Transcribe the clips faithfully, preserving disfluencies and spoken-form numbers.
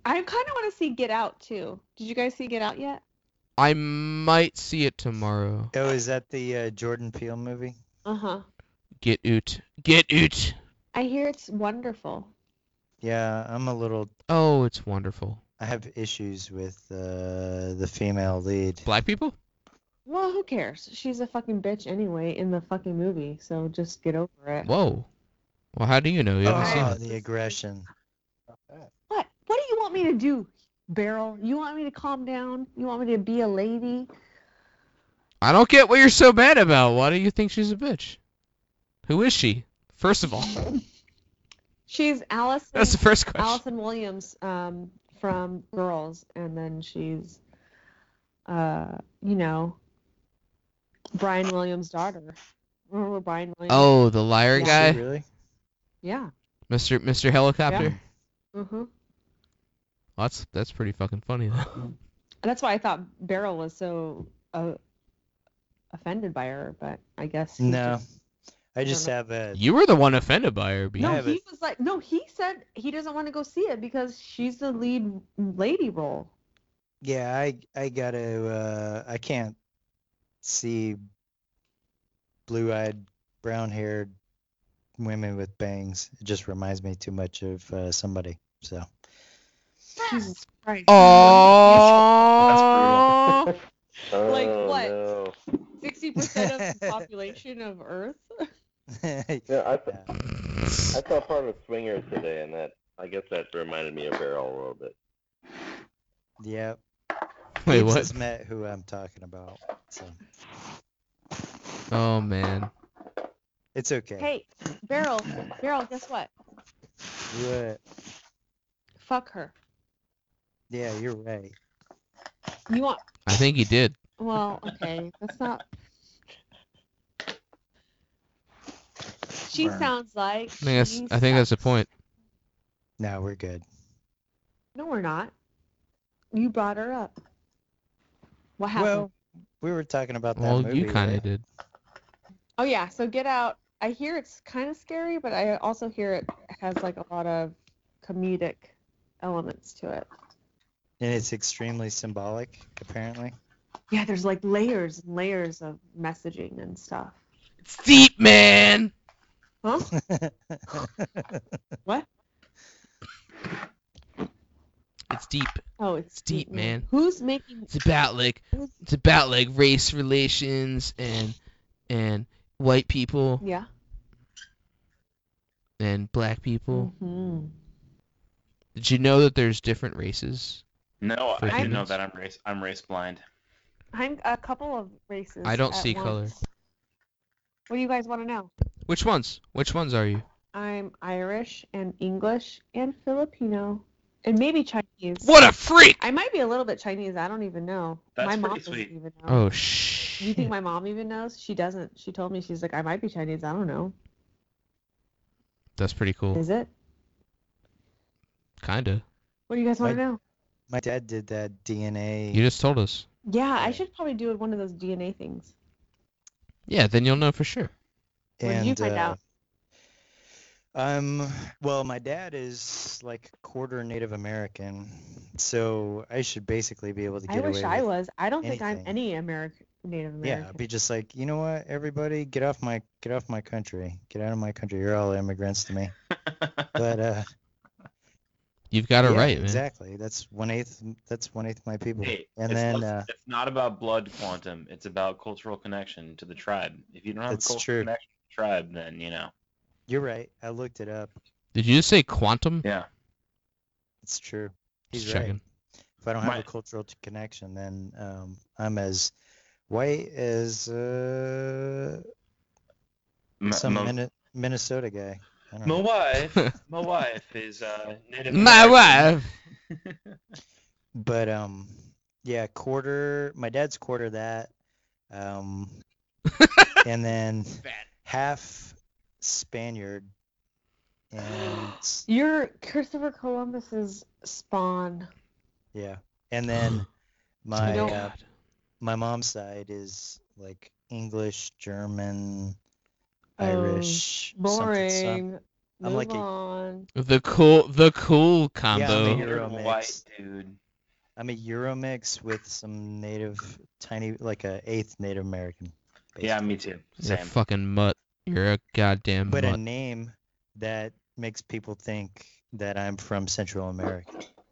I kind of want to see Get Out too. Did you guys see Get Out yet? I might see it tomorrow. Oh, is that the uh, Jordan Peele movie? Uh-huh. Get out. Get out. I hear it's wonderful. Yeah, I'm a little. Oh, it's wonderful. I have issues with uh, the female lead. Black people? Well, who cares? She's a fucking bitch anyway in the fucking movie, so just get over it. Whoa. Well, how do you know? You haven't Oh, seen it. the aggression. What? What do you want me to do, Beryl? You want me to calm down? You want me to be a lady? I don't get what you're so mad about. Why do you think she's a bitch? Who is she? First of all. She's Allison. That's the first question. Allison Williams um, from Girls, and then she's, uh, you know, Brian Williams' daughter. Remember Brian Williams? Oh, the liar Yeah. guy? Is she really? Yeah. Mister Mister Helicopter? Yeah. Mm-hmm. Well, that's that's pretty fucking funny though. And that's why I thought Beryl was so uh, offended by her, but I guess he No, just- I just know. have a. You were the one offended by her, B. No, have he it. was like, no, he said he doesn't want to go see it because she's the lead lady role. Yeah, I I gotta. Uh, I can't see blue-eyed, brown-haired women with bangs. It just reminds me too much of uh, somebody. So. Jesus Christ. Oh. Like Oh, what? No. sixty percent of the population of Earth? Yeah, I, th- I saw part of Swingers today, and that I guess that reminded me of Beryl a little bit. Yep. Wait, Peeps what? has met who I'm talking about. So Oh man. it's okay. Hey, Beryl, Beryl, guess what? What? Fuck her. Yeah, you're right. You want? I think he did. Well, okay, that's not. She Burn. sounds like. I think that's she I think that's the sucks. point. No, we're good. No, we're not. You brought her up. What happened? Well, we were talking about that Well, movie. you kind right? of did. Oh yeah, so Get Out. I hear it's kind of scary, but I also hear it has like a lot of comedic elements to it. And it's extremely symbolic, apparently. Yeah, there's like layers and layers of messaging and stuff. It's deep, man. Huh? What? It's deep. Oh, it's It's deep, man. Who's making? It's about like it's about like race relations and and white people Yeah. and black people. hmm Did you know that there's different races? No, For I do know humans? that I'm race I'm race blind. I'm a couple of races. I don't at see once. color. What do you guys want to know? Which ones? Which ones are you? I'm Irish and English and Filipino and maybe Chinese. What a freak! I might be a little bit Chinese. I don't even know. That's my mom pretty doesn't sweet. even know. Oh shh. You think my mom even knows? She doesn't. She told me, she's like, I might be Chinese. I don't know. That's pretty cool. Is it? Kinda. What do you guys want to My- know? My dad did that D N A. You just told us. Yeah, I Yeah. should probably do one of those D N A things. Yeah, then you'll know for sure. What did and, you find uh, out? Um, well, my dad is like quarter Native American, so I should basically be able to I get wish away I with. was. I don't think I'm anything. any American, Native American. Yeah, be just like, you know what, everybody, get off my get off my country, get out of my country. You're all immigrants to me. But uh, You've got it yeah, right, man. exactly. That's one eighth. That's one eighth of my people. Hey, and it's, then less- uh, it's not about blood quantum. It's about cultural connection to the tribe. If you don't have That's a cultural true. connection to the tribe, then you know. you're right. I looked it up. Did you just say quantum? Yeah. It's true. He's Just right. checking. If I don't have My- a cultural t- connection, then um, I'm as white as uh, M- some mo- Minne- Minnesota guy. I don't my know. wife, my wife is uh, Native My American. wife. But um, yeah, quarter. My dad's quarter that, um, and then half Spaniard, and You're Christopher Columbus's spawn. yeah, and then my know- uh, my mom's side is like English, German, Oh, Irish, something, some, Boring. I'm Move like a on. The cool, the cool Yeah, I'm a combo. Euro You're white, mix. dude. I'm a Euro mix with some native, tiny, like a eighth Native American. Yeah, basically. me too. You're a Same. fucking mutt. You're a goddamn But a mutt. name that makes people think that I'm from Central America.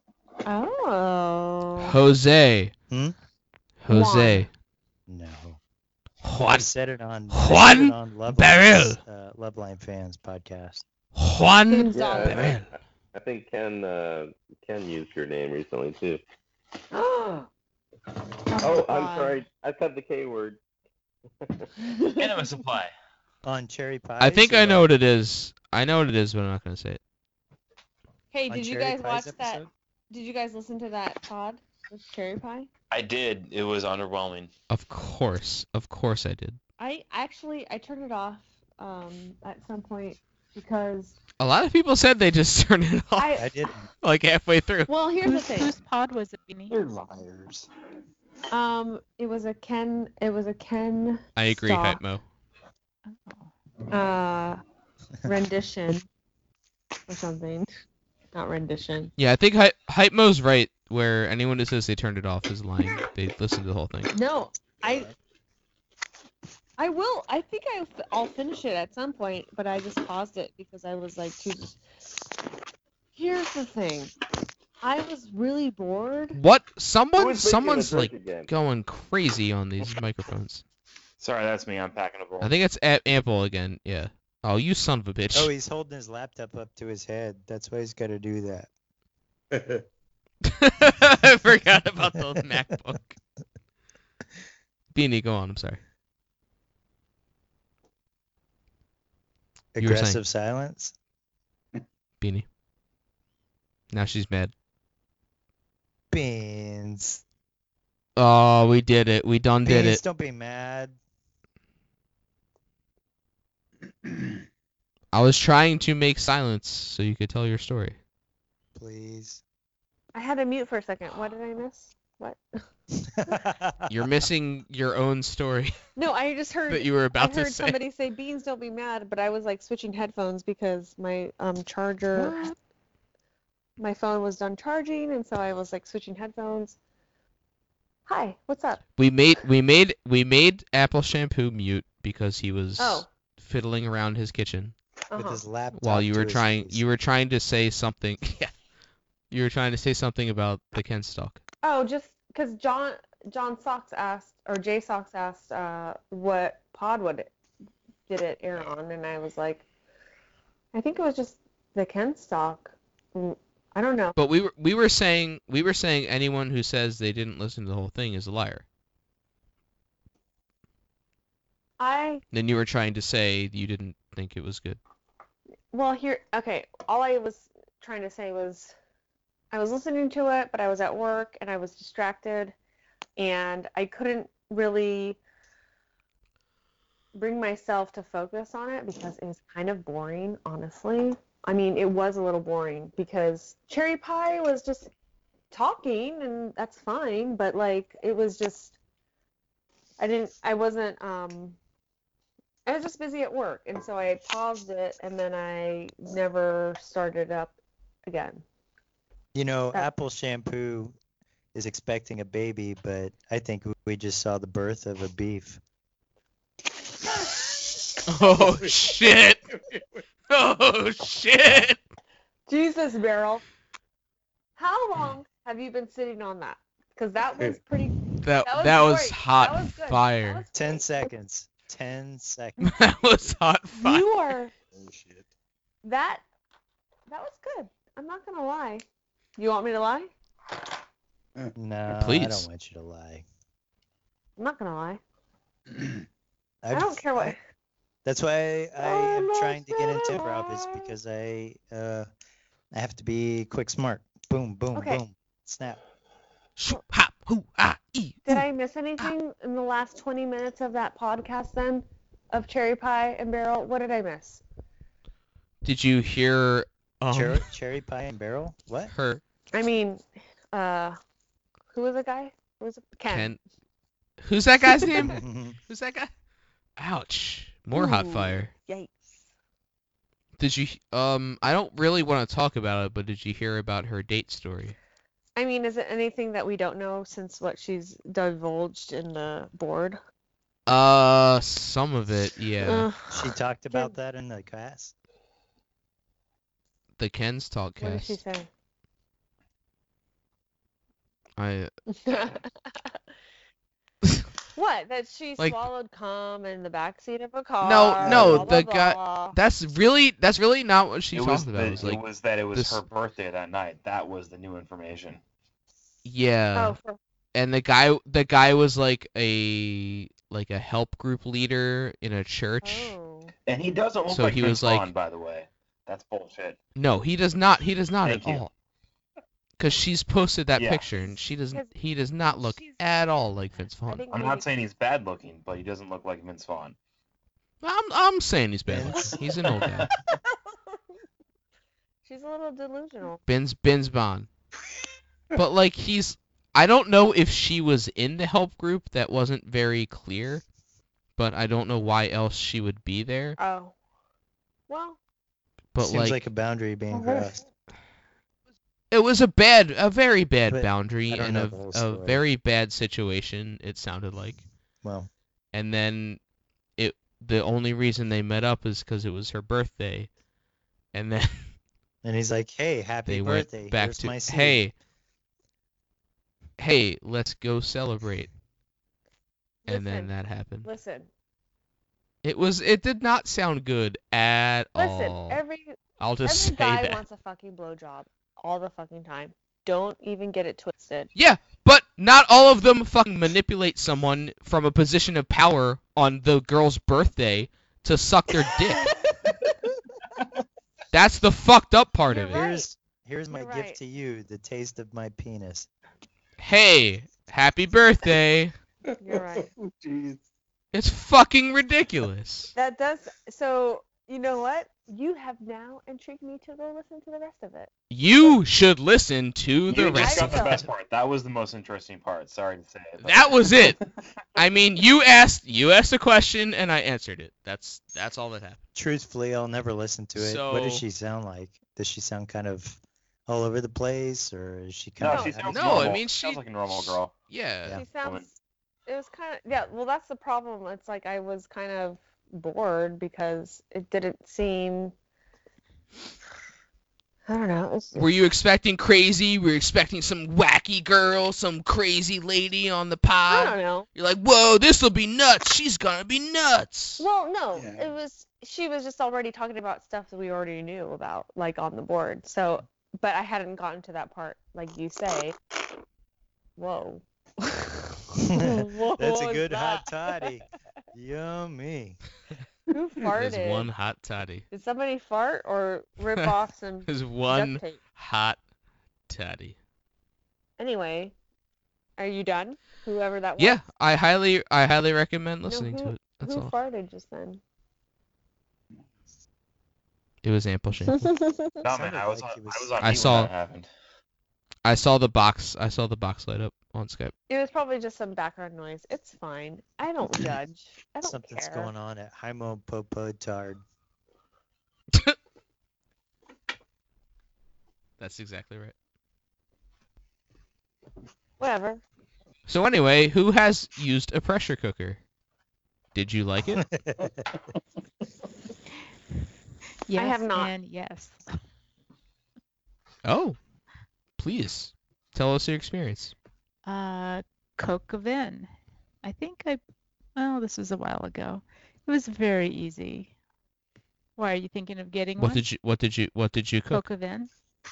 Oh. Jose. Hmm? Jose. No. Juan. I said it on, I said Juan it on Love Beryl. Line's, uh, Love Line Fans podcast. Juan. Gonzalez. Yeah, I think, I think Ken uh, Ken used your name recently too. Oh, Oh, I'm God. sorry. I said the K word. Enema supply. On Cherry Pie. I think I know what it is. I know what it is, but I'm not gonna say it. Hey, On did you Cherry guys Pie's watch that? episode? Did you guys listen to that pod with Cherry Pie? I did. It was underwhelming. Of course, of course I did. I actually I turned it off um at some point because A lot of people said they just turned it off I I didn't. like halfway through. well here's the Whose, thing. whose pod was it, Beanie? You're liars. Um, it was a Ken. It was a Ken. I agree, Stock, Hype Mo. Oh. Uh, rendition or something. Not rendition. Yeah, I think Hype, Hype Mo's right. Where anyone who says they turned it off is lying. They listened to the whole thing. No, I. I will. I think I, I'll finish it at some point, but I just paused it because I was like, too. Here's the thing. I was really bored. What? Who Someone, was making a someone's drink like again? going crazy on these microphones. Sorry, that's me. I'm packing a bowl. I think it's at Ample again. Yeah. Oh, you son of a bitch. Oh, he's holding his laptop up to his head. That's why he's got to do that. I forgot about the MacBook. Beanie, go on. I'm sorry. You were saying- Aggressive silence. Beanie. Now she's mad. Beans. Oh, we did it. We done did Beans, it. don't be mad. I was trying to make silence so you could tell your story. Please. I had to mute for a second. What did I miss? What? You're missing your own story No, I just heard. that you were about I to heard say. somebody say, "Beans, don't be mad," but I was like switching headphones because my um charger, What? my phone was done charging, and so I was like switching headphones. Hi, what's up? We made we made we made Apple Shampoo mute because he was Oh. fiddling around his kitchen With Uh-huh. his laptop. while you to were his trying face. you were trying to say something. Yeah. You were trying to say something about the Ken Stalk. Oh, just because John John Sox asked, or Jay Sox asked, uh, what pod would it did it air on, and I was like, I think it was just the Ken Stock. Mm, I don't know. But we were we were saying we were saying anyone who says they didn't listen to the whole thing is a liar. I Then you were trying to say you didn't think it was good. well here okay. All I was trying to say was, I was listening to it, but I was at work and I was distracted, and I couldn't really bring myself to focus on it because it was kind of boring, honestly. I mean, it was a little boring because Cherry Pie was just talking, and that's fine, but like it was just I didn't I wasn't um I was just busy at work, and so I paused it and then I never started up again. You know, That- Apple Shampoo is expecting a baby, but I think we just saw the birth of a beef. Oh shit! Oh shit! Jesus, Beryl. How long have you been sitting on that? Because that was pretty. That That was that was great. hot That was good. That fire. was Ten great. seconds. Ten seconds. That was hot fire. You are Oh shit. that. That was good. I'm not gonna lie. You want me to lie? No, I Please. don't want you to lie. I'm not gonna lie. I I've- don't care what. I- That's why I Oh, am no, trying to get into shut improv is up. because I uh I have to be quick, smart. Boom, boom, Okay. boom. Snap. Shoop, hop, hoo, ah, ee, Did ooh. I miss anything in the last twenty minutes of that podcast then? Of Cherry Pie and Beryl? What did I miss? Did you hear um, Cherry, cherry pie and barrel? What? her I mean, uh, who was the guy? Who was it? Ken. Ken? Who's that guy's name? Who's that guy? Ouch! More hot Ooh. fire. Yikes. Did you um I don't really want to talk about it, but did you hear about her date story? I mean, is it anything that we don't know since what she's divulged in the board? Uh, some of it, yeah. Ugh. She talked about that in the class. The Ken's Talk What did she cast. say? I What? That she Like- swallowed cum in the backseat of a car? No, no, blah, blah, the guy- blah. that's really that's really not what she it talked was about. the- It was like it was that it was this- her birthday that night. That was the new information. yeah. Oh, for, And the guy the guy was like a like a help group leader in a church. oh. And he doesn't look So like he Vince was like- Vaughn, by the way. That's bullshit. No, he does not. He does not Thank at you. all. Because she's posted that Yeah. picture, and she does. Because He does not look she's- at all like Vince I Vaughn. think I'm maybe- not saying he's bad looking, but he doesn't look like Vince Vaughn. I'm I'm saying he's bad. Vince. looking. He's an old guy. She's a little delusional. Ben's Ben's Bond. But like he's. I don't know if she was in the help group. That wasn't very clear. But I don't know why else she would be there. Oh. Well, But Seems like, like a boundary being Oh, crossed. it was a bad, a very bad But boundary I don't and know a, the whole a story. very bad situation. It sounded like. Well, And then it the only reason they met up is because it was her birthday, and then and he's like, "Hey, happy they birthday! went back Here's to my seed." hey, hey, let's go celebrate, and then listen, that happened. listen, It was it did not sound good at listen. all. Every I'll just every say guy that. wants a fucking blowjob all the fucking time. Don't even get it twisted. Yeah, but not all of them fucking manipulate someone from a position of power on the girl's birthday to suck their dick. That's the fucked up part You're of it. right. Here's here's my You're gift right. to you: the taste of my penis. Hey, happy birthday. You're right. Jeez. It's fucking ridiculous. That does. So you know what? You have now intrigued me to go listen to the rest of it. You should listen to the You rest just got of the will. it. best part. That was the most interesting part. Sorry to say it. but- That was it. I mean, you asked you asked a question and I answered it. That's that's all that happened. Truthfully, I'll never listen to it. What does So- she sound like? Does she sound kind of all over the place, or is she kind No, of? she No, sounds No, normal. I mean, sounds she- like a normal girl. Yeah. Yeah. She sounds. woman. It was kind of yeah. Well, that's the problem. It's like I was kind of bored because it didn't seem. I don't know. It's Were you expecting crazy? Were you expecting some wacky girl, some crazy lady on the I pod? don't know. You're like, whoa, this'll be nuts. She's gonna be nuts. Well, no, Yeah. it was she was just already talking about stuff that we already knew about, like on the board. So, but I hadn't gotten to that part, like you say. Whoa. What That's a was good hot that? toddy. Yummy. Who There's farted? one hot toddy. Did somebody fart or rip off some There's one duct tape? hot toddy. Anyway, are you done? Whoever that was. Yeah, I highly, I highly recommend No, listening who- to it. That's Who all. farted just then? It was ample shame. No, man, Sounded I was like on, he was- I was on I mute saw- when that happened. I saw the box. I saw the box light up on Skype. It was probably just some background noise. It's fine. I don't judge. I don't Something's care. going on at Heimo Popotard. That's exactly right. Whatever. So anyway, who has used a pressure cooker? Did you like it? Yes, have not. and yes. Oh, please tell us your experience. Uh, Coke Vin. I think I, well, this was a while ago. It was very easy. Why are you thinking of getting What one? did you What did you What did you cook? Coke Vin.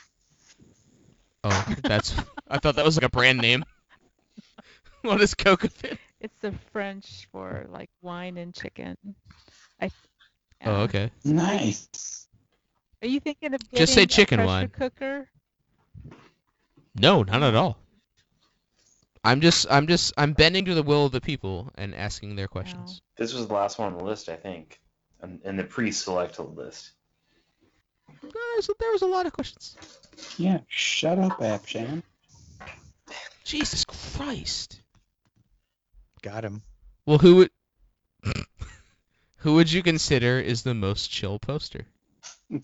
Oh, that's. I thought that was like a brand name. What is Coca-Fin? It's the French for like wine and chicken. I. Oh, uh, okay. Nice. Are you thinking of getting Just say a chicken pressure wine. cooker? No, not at all. I'm just, I'm just, I'm bending to the will of the people and asking their questions. This was the last one on the list, I think, in, in the pre-selected list. Guys, there was a lot of questions. Yeah, shut up, Abshan. Jesus Christ. Got him. Well, who would, who would you consider is the most chill poster?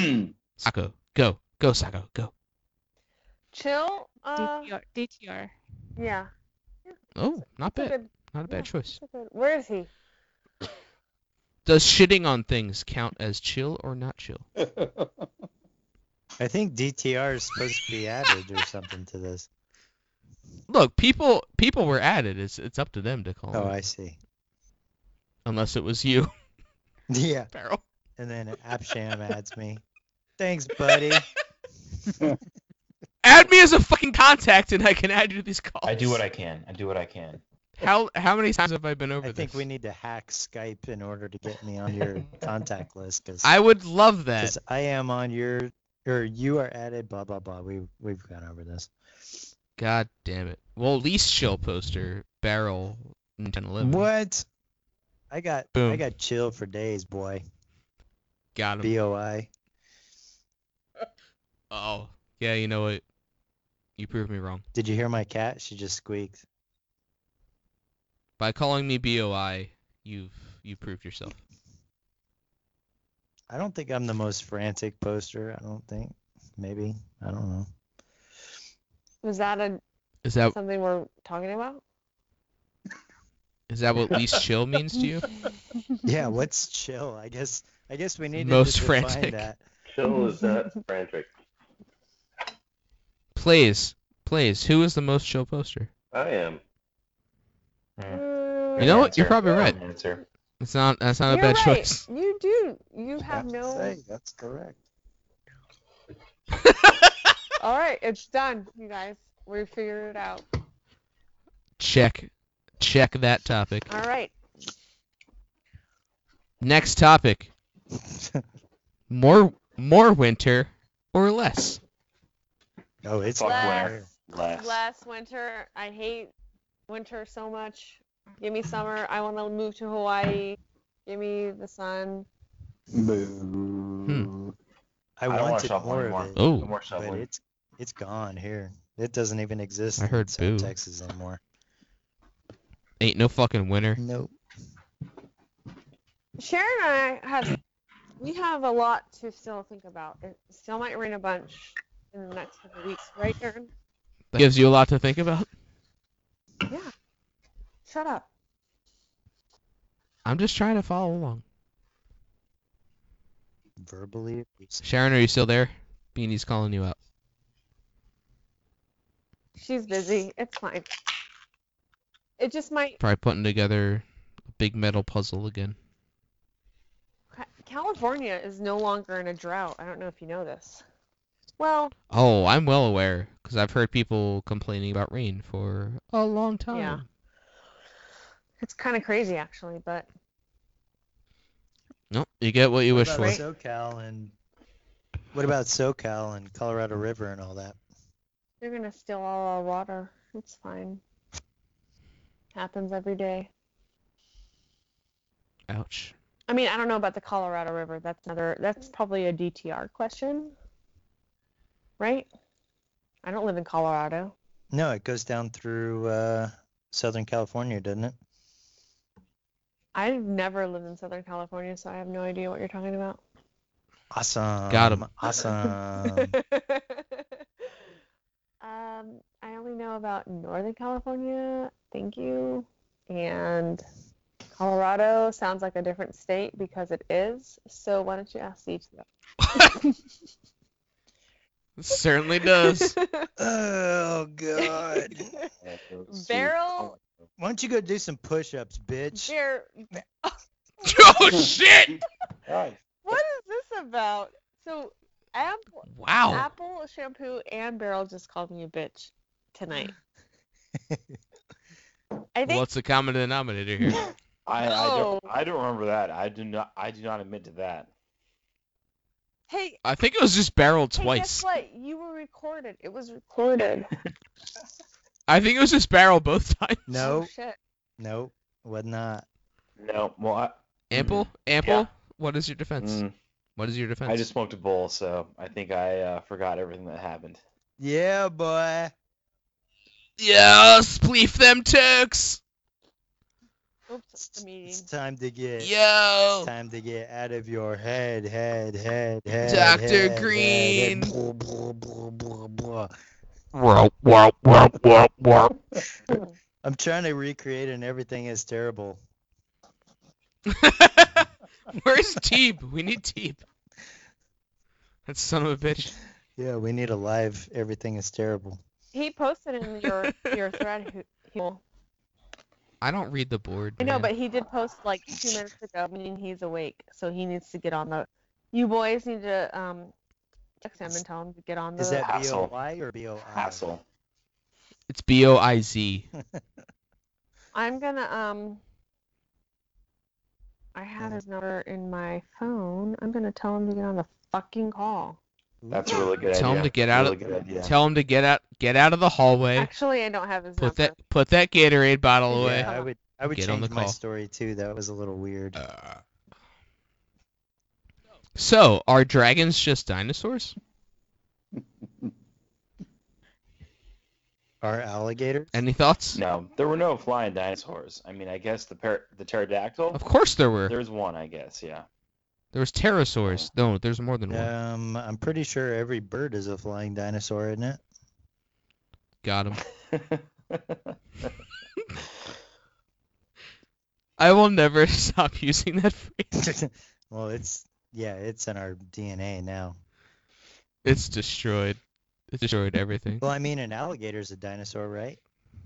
Sako, go, go, Sako, go. Chill. Uh, D T R. D T R. yeah. Oh, not That's a bad. good- Not a bad yeah, choice. that's a good- Where is he? Does shitting on things count as chill or not chill? I think D T R is supposed to be added or something to this. Look, people people were added. It's it's up to them to call Oh, it. I see. Unless it was you, Yeah. Barrel. And then Absham adds me. Thanks, buddy. Add me as a fucking contact, and I can add you to these calls. I do what I can. I do what I can. How how many times have I been over I think this? we need to hack Skype in order to get me on your contact list because I would love that. I am on your or you are added. Blah blah blah. We we've gone over this. God damn it. Well, least chill poster, Barrel, ten eleven. What? I got Boom. I got chill for days, boy. Got him. B O I. Oh, yeah. You know what? You proved me wrong. Did you hear my cat? She just squeaked. By calling me B O I, you've you proved yourself. I don't think I'm the most frantic poster. I don't think. Maybe. I don't know. Was that a Is that something we're talking about? is that what least chill means to you? Yeah, what's chill? I guess I guess we need Most to define frantic. that. Chill is not frantic. Plays, plays. Who is the most chill poster? I am. Mm, You know what? You're Answer. probably right. Answer. It's not. That's not a You're bad right. choice. You do. You have Have to no. say, that's correct. All right, it's done, you guys. We figured it out. Check, check that topic. All right. Next topic. More, more winter or less? Oh, it's Fuck Less. winter. Less. Last winter. I hate winter so much. Give me summer. I want to move to Hawaii. Give me the sun. Boo. I, I don't want wanted shoveling more anymore. of it, Oh, No more but shoveling. it's it's gone here. It doesn't even exist I in heard South boo. Texas anymore. ain't no fucking winter. Nope. Sharon and I have we have a lot to still think about. It still might rain a bunch in the next couple of weeks, right, Sharon? That gives you a lot to think about. Yeah. Shut up. I'm just trying to follow along. Verbally abusive. Sharon, are you still there? Beanie's calling you out. She's busy. It's fine. It just might. Probably putting together a big metal puzzle again. California is no longer in a drought. I don't know if you know this. Well, Oh, I'm well aware, because I've heard people complaining about rain for a long time. Yeah. it's kind of crazy actually, but No, you get what you What wish about for. SoCal and what about SoCal and Colorado River and all that? they're gonna steal all our water. It's fine. Happens every day. Ouch. I mean, I don't know about the Colorado River. That's another. That's probably a D T R question, right? I don't live in Colorado. No, it goes down through uh, Southern California, doesn't it? I've never lived in Southern California, so I have no idea what you're talking about. Awesome. Got 'em. Awesome. um, I only know about Northern California. Thank you. And Colorado sounds like a different state because it is. So why don't you ask the Certainly does. Oh God. Barrel. Why don't you go do some push-ups, bitch? Bear. Oh shit! Right. What is this about? So Apple, Wow. Apple Shampoo and Barrel just called me a bitch tonight. I think. What's the common denominator here? I, I No. don't I don't remember that. I do not I do not admit to that. Hey, I think it was just barreled hey, twice. guess what? You were recorded. It was recorded. I think it was just barrel both times. No, Oh, shit. no, was not. No, well I Ample? Ample? Yeah. What is your defense? mm, What is your defense? I just smoked a bowl, so I think I uh, forgot everything that happened. Yeah, boy. Yeah, spleef them Turks! Oops, It's, the meeting. it's time to get. It's Yo, time to get out of your head, head, head, head. Doctor head, Green. Head, head. Blah, blah, blah, blah, blah. Wop, wop, wop, wop, wop. I'm trying to recreate an everything is terrible. Where's Teeb? We need Teeb. That son of a bitch. Yeah, we need a live everything is terrible. He posted in your your thread. Who, who, I don't read the board. I know, man. but he did post like two minutes ago, meaning he's awake, so he needs to get on the. You boys need to um text him and tell him to get on the. Is that B O Hassle. Y or B O I? Hassle. It's B O I Z. I'm gonna um. I have his number in my phone. I'm gonna tell him to get on the fucking call. That's a really good idea. Tell him to get out really of. good idea. Tell him to get out. Get out of the hallway. Actually, I don't have his Put number. that. Put that Gatorade bottle away. Yeah, I would. I would Get on change the my call. story too. That was a little weird. So, are dragons just dinosaurs? Are alligators? Any thoughts? No, there were no flying dinosaurs. I mean, I guess the par- the pterodactyl. Of course there were. There's one, I guess. Yeah. There was pterosaurs. No, there's more than one. Um, I'm pretty sure every bird is a flying dinosaur, isn't it? Got him. I will never stop using that phrase. Well, it's yeah, it's in our D N A now. It's destroyed. It destroyed everything. Well, I mean, an alligator's a dinosaur, right?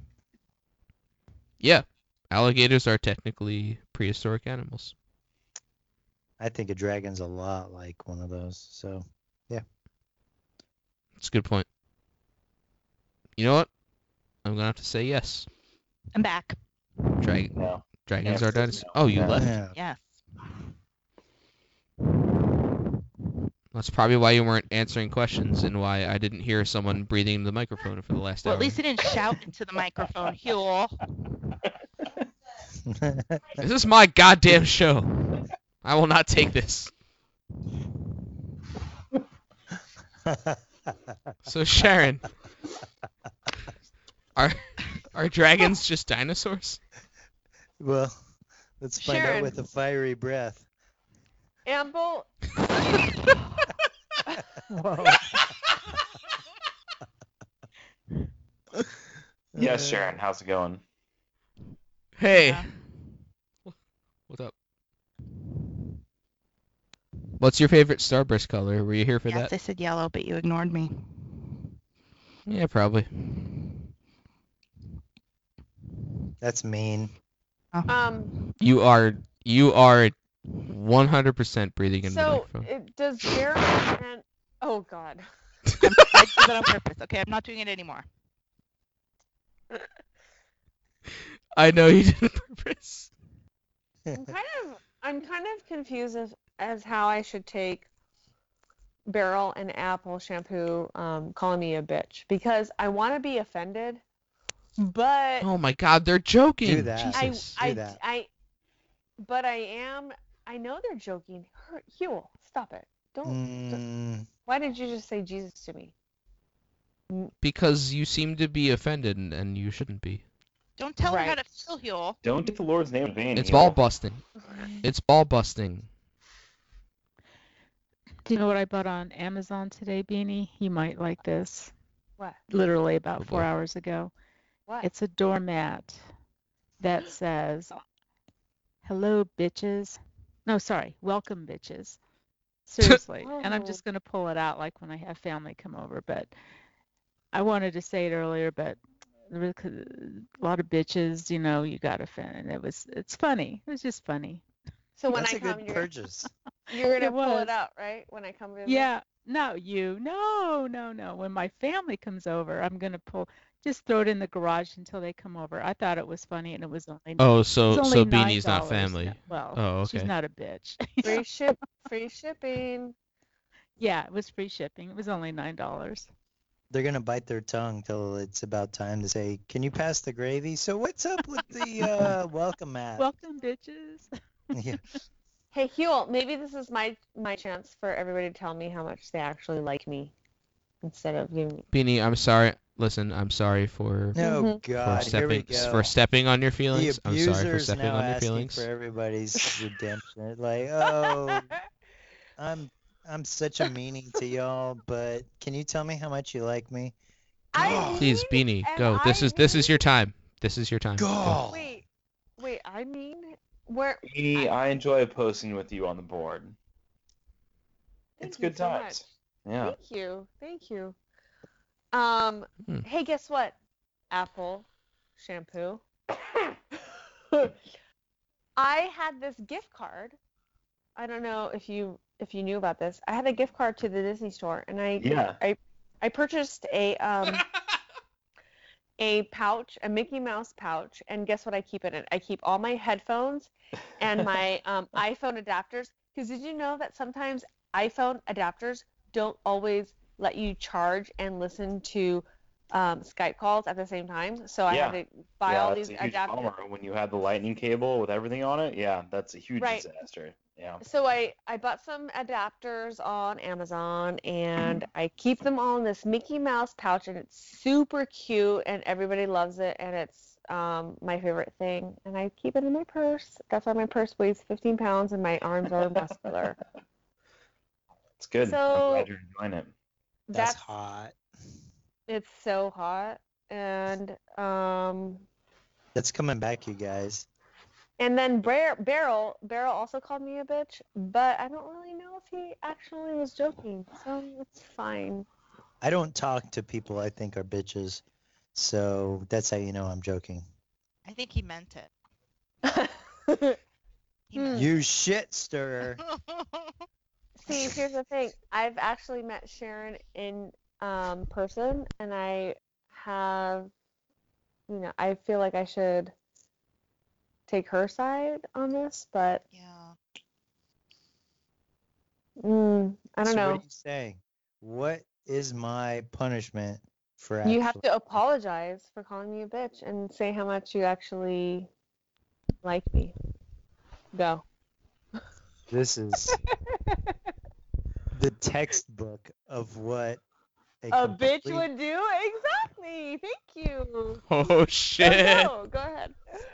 Yeah, alligators are technically prehistoric animals. I think a dragon's a lot like one of those. So, It's a good point. You know what? I'm gonna have to say yes. I'm back. Drag- No. dragons Yeah, are dinosaurs. no. Oh, you Yeah. left. yeah. Yes. That's probably why you weren't answering questions and why I didn't hear someone breathing into the microphone for the last Well, hour. at least he didn't shout into the microphone, Huel. This is my goddamn show. I will not take this. So Sharon, are are dragons just dinosaurs? Well, let's find out Sharon. with a fiery breath. Amble. Whoa. Yes, Sharon. How's it going? Hey. Yeah. What's up? What's your favorite Starburst color? Were you here for Yes, that? I said yellow, but you ignored me. Yeah, probably. That's mean. Um. You are you are one hundred percent breathing into the So microphone. it, does Jared and oh God. I'm, I did that on purpose. Okay, I'm not doing it anymore. I know you did it on purpose. I'm kind of I'm kind of confused as, as how I should take Beryl and Apple shampoo um, calling me a bitch because I want to be offended, but Oh my God, they're joking. Do that. I Jesus. I, do that. I but I am I know they're joking. Her, Huel, stop it. Don't. Mm, Why did you just say Jesus to me? Because you seem to be offended and, and you shouldn't be. Don't tell her how Right. to feel, Huel. Don't take the Lord's name in vain. It's Huel. ball busting. It's ball busting. Do you know what I bought on Amazon today, Beanie? You might like this. What? Literally about Oh, four boy. hours ago. What? It's a doormat that says, "Hello, bitches." No, sorry, welcome, bitches. Seriously. And I'm Oh. just going to pull it out like when I have family come over. But I wanted to say it earlier, but there was a lot of bitches, you know, you got offended. It was, it's funny. It was just funny. So when that's I a come, good you're, purchase. you're gonna It pull was. it out, right? When I come visit. Yeah, no, you, no, no, no. When my family comes over, I'm going to pull, just throw it in the garage until they come over. I thought it was funny, and it was only Oh, it so was only so nine Beanie's not dollars. family. No, well, Oh, she's okay. not a bitch. Free ship, free shipping. Yeah, it was free shipping. It was only nine dollars. They're gonna bite their tongue till it's about time to say, "Can you pass the gravy?" So what's up with the uh, welcome mat? Welcome, bitches. Yeah. Hey, Huel, maybe this is my my chance for everybody to tell me how much they actually like me. instead of giving me. Beanie, I'm sorry. Listen, I'm sorry for No, Mhm. for God, here we stepping go. for stepping on your The feelings. I'm sorry for abuser's stepping now on your asking feelings. for everybody's redemption. Like, oh, I'm I'm such a meanie to y'all, but can you tell me how much you like me? I God. Please, mean, Beanie, and go. This I is this mean- is your time. This is your time. Go. God. Wait, wait. I mean, where? Me, I enjoy posting with you on the board. Thank It's you good so times. much. Yeah. Thank you. Thank you. Um, Hmm. hey, guess what? Apple shampoo. I had this gift card. I don't know if you if you knew about this. I had a gift card to the Disney store, and I Yeah. I I purchased a um a pouch, a Mickey Mouse pouch, and guess what I keep in it? I keep all my headphones and my um, iPhone adapters. Because did you know that sometimes iPhone adapters don't always let you charge and listen to um, Skype calls at the same time? So I Yeah. had to buy yeah, all that's these a huge adapters. bummer when you have the lightning cable with everything on it. Yeah, that's a huge Right. disaster. Yeah. So I, I bought some adapters on Amazon, and I keep them all in this Mickey Mouse pouch, and it's super cute, and everybody loves it, and it's um, my favorite thing. And I keep it in my purse. That's why my purse weighs fifteen pounds, and my arms are muscular. It's good. I'm So glad you're enjoying it. That's that's hot. it's so hot, and um, That's coming back, you guys. and then Bar- Beryl Beryl also called me a bitch, but I don't really know if he actually was joking, so it's fine. I don't talk to people I think are bitches, so that's how you know I'm joking. I think he meant it. He Hmm. meant You shit stirrer. See, here's the thing. I've actually met Sharon in um, person, and I have, you know, I feel like I should take her side on this, but yeah. mm, I don't So know. what do you say? What is my punishment for You have actually? to apologize for calling me a bitch and say how much you actually like me. Go. This is the textbook of what a, A bitch complete would do? Exactly. Thank you. Oh Go, shit. go. Go ahead.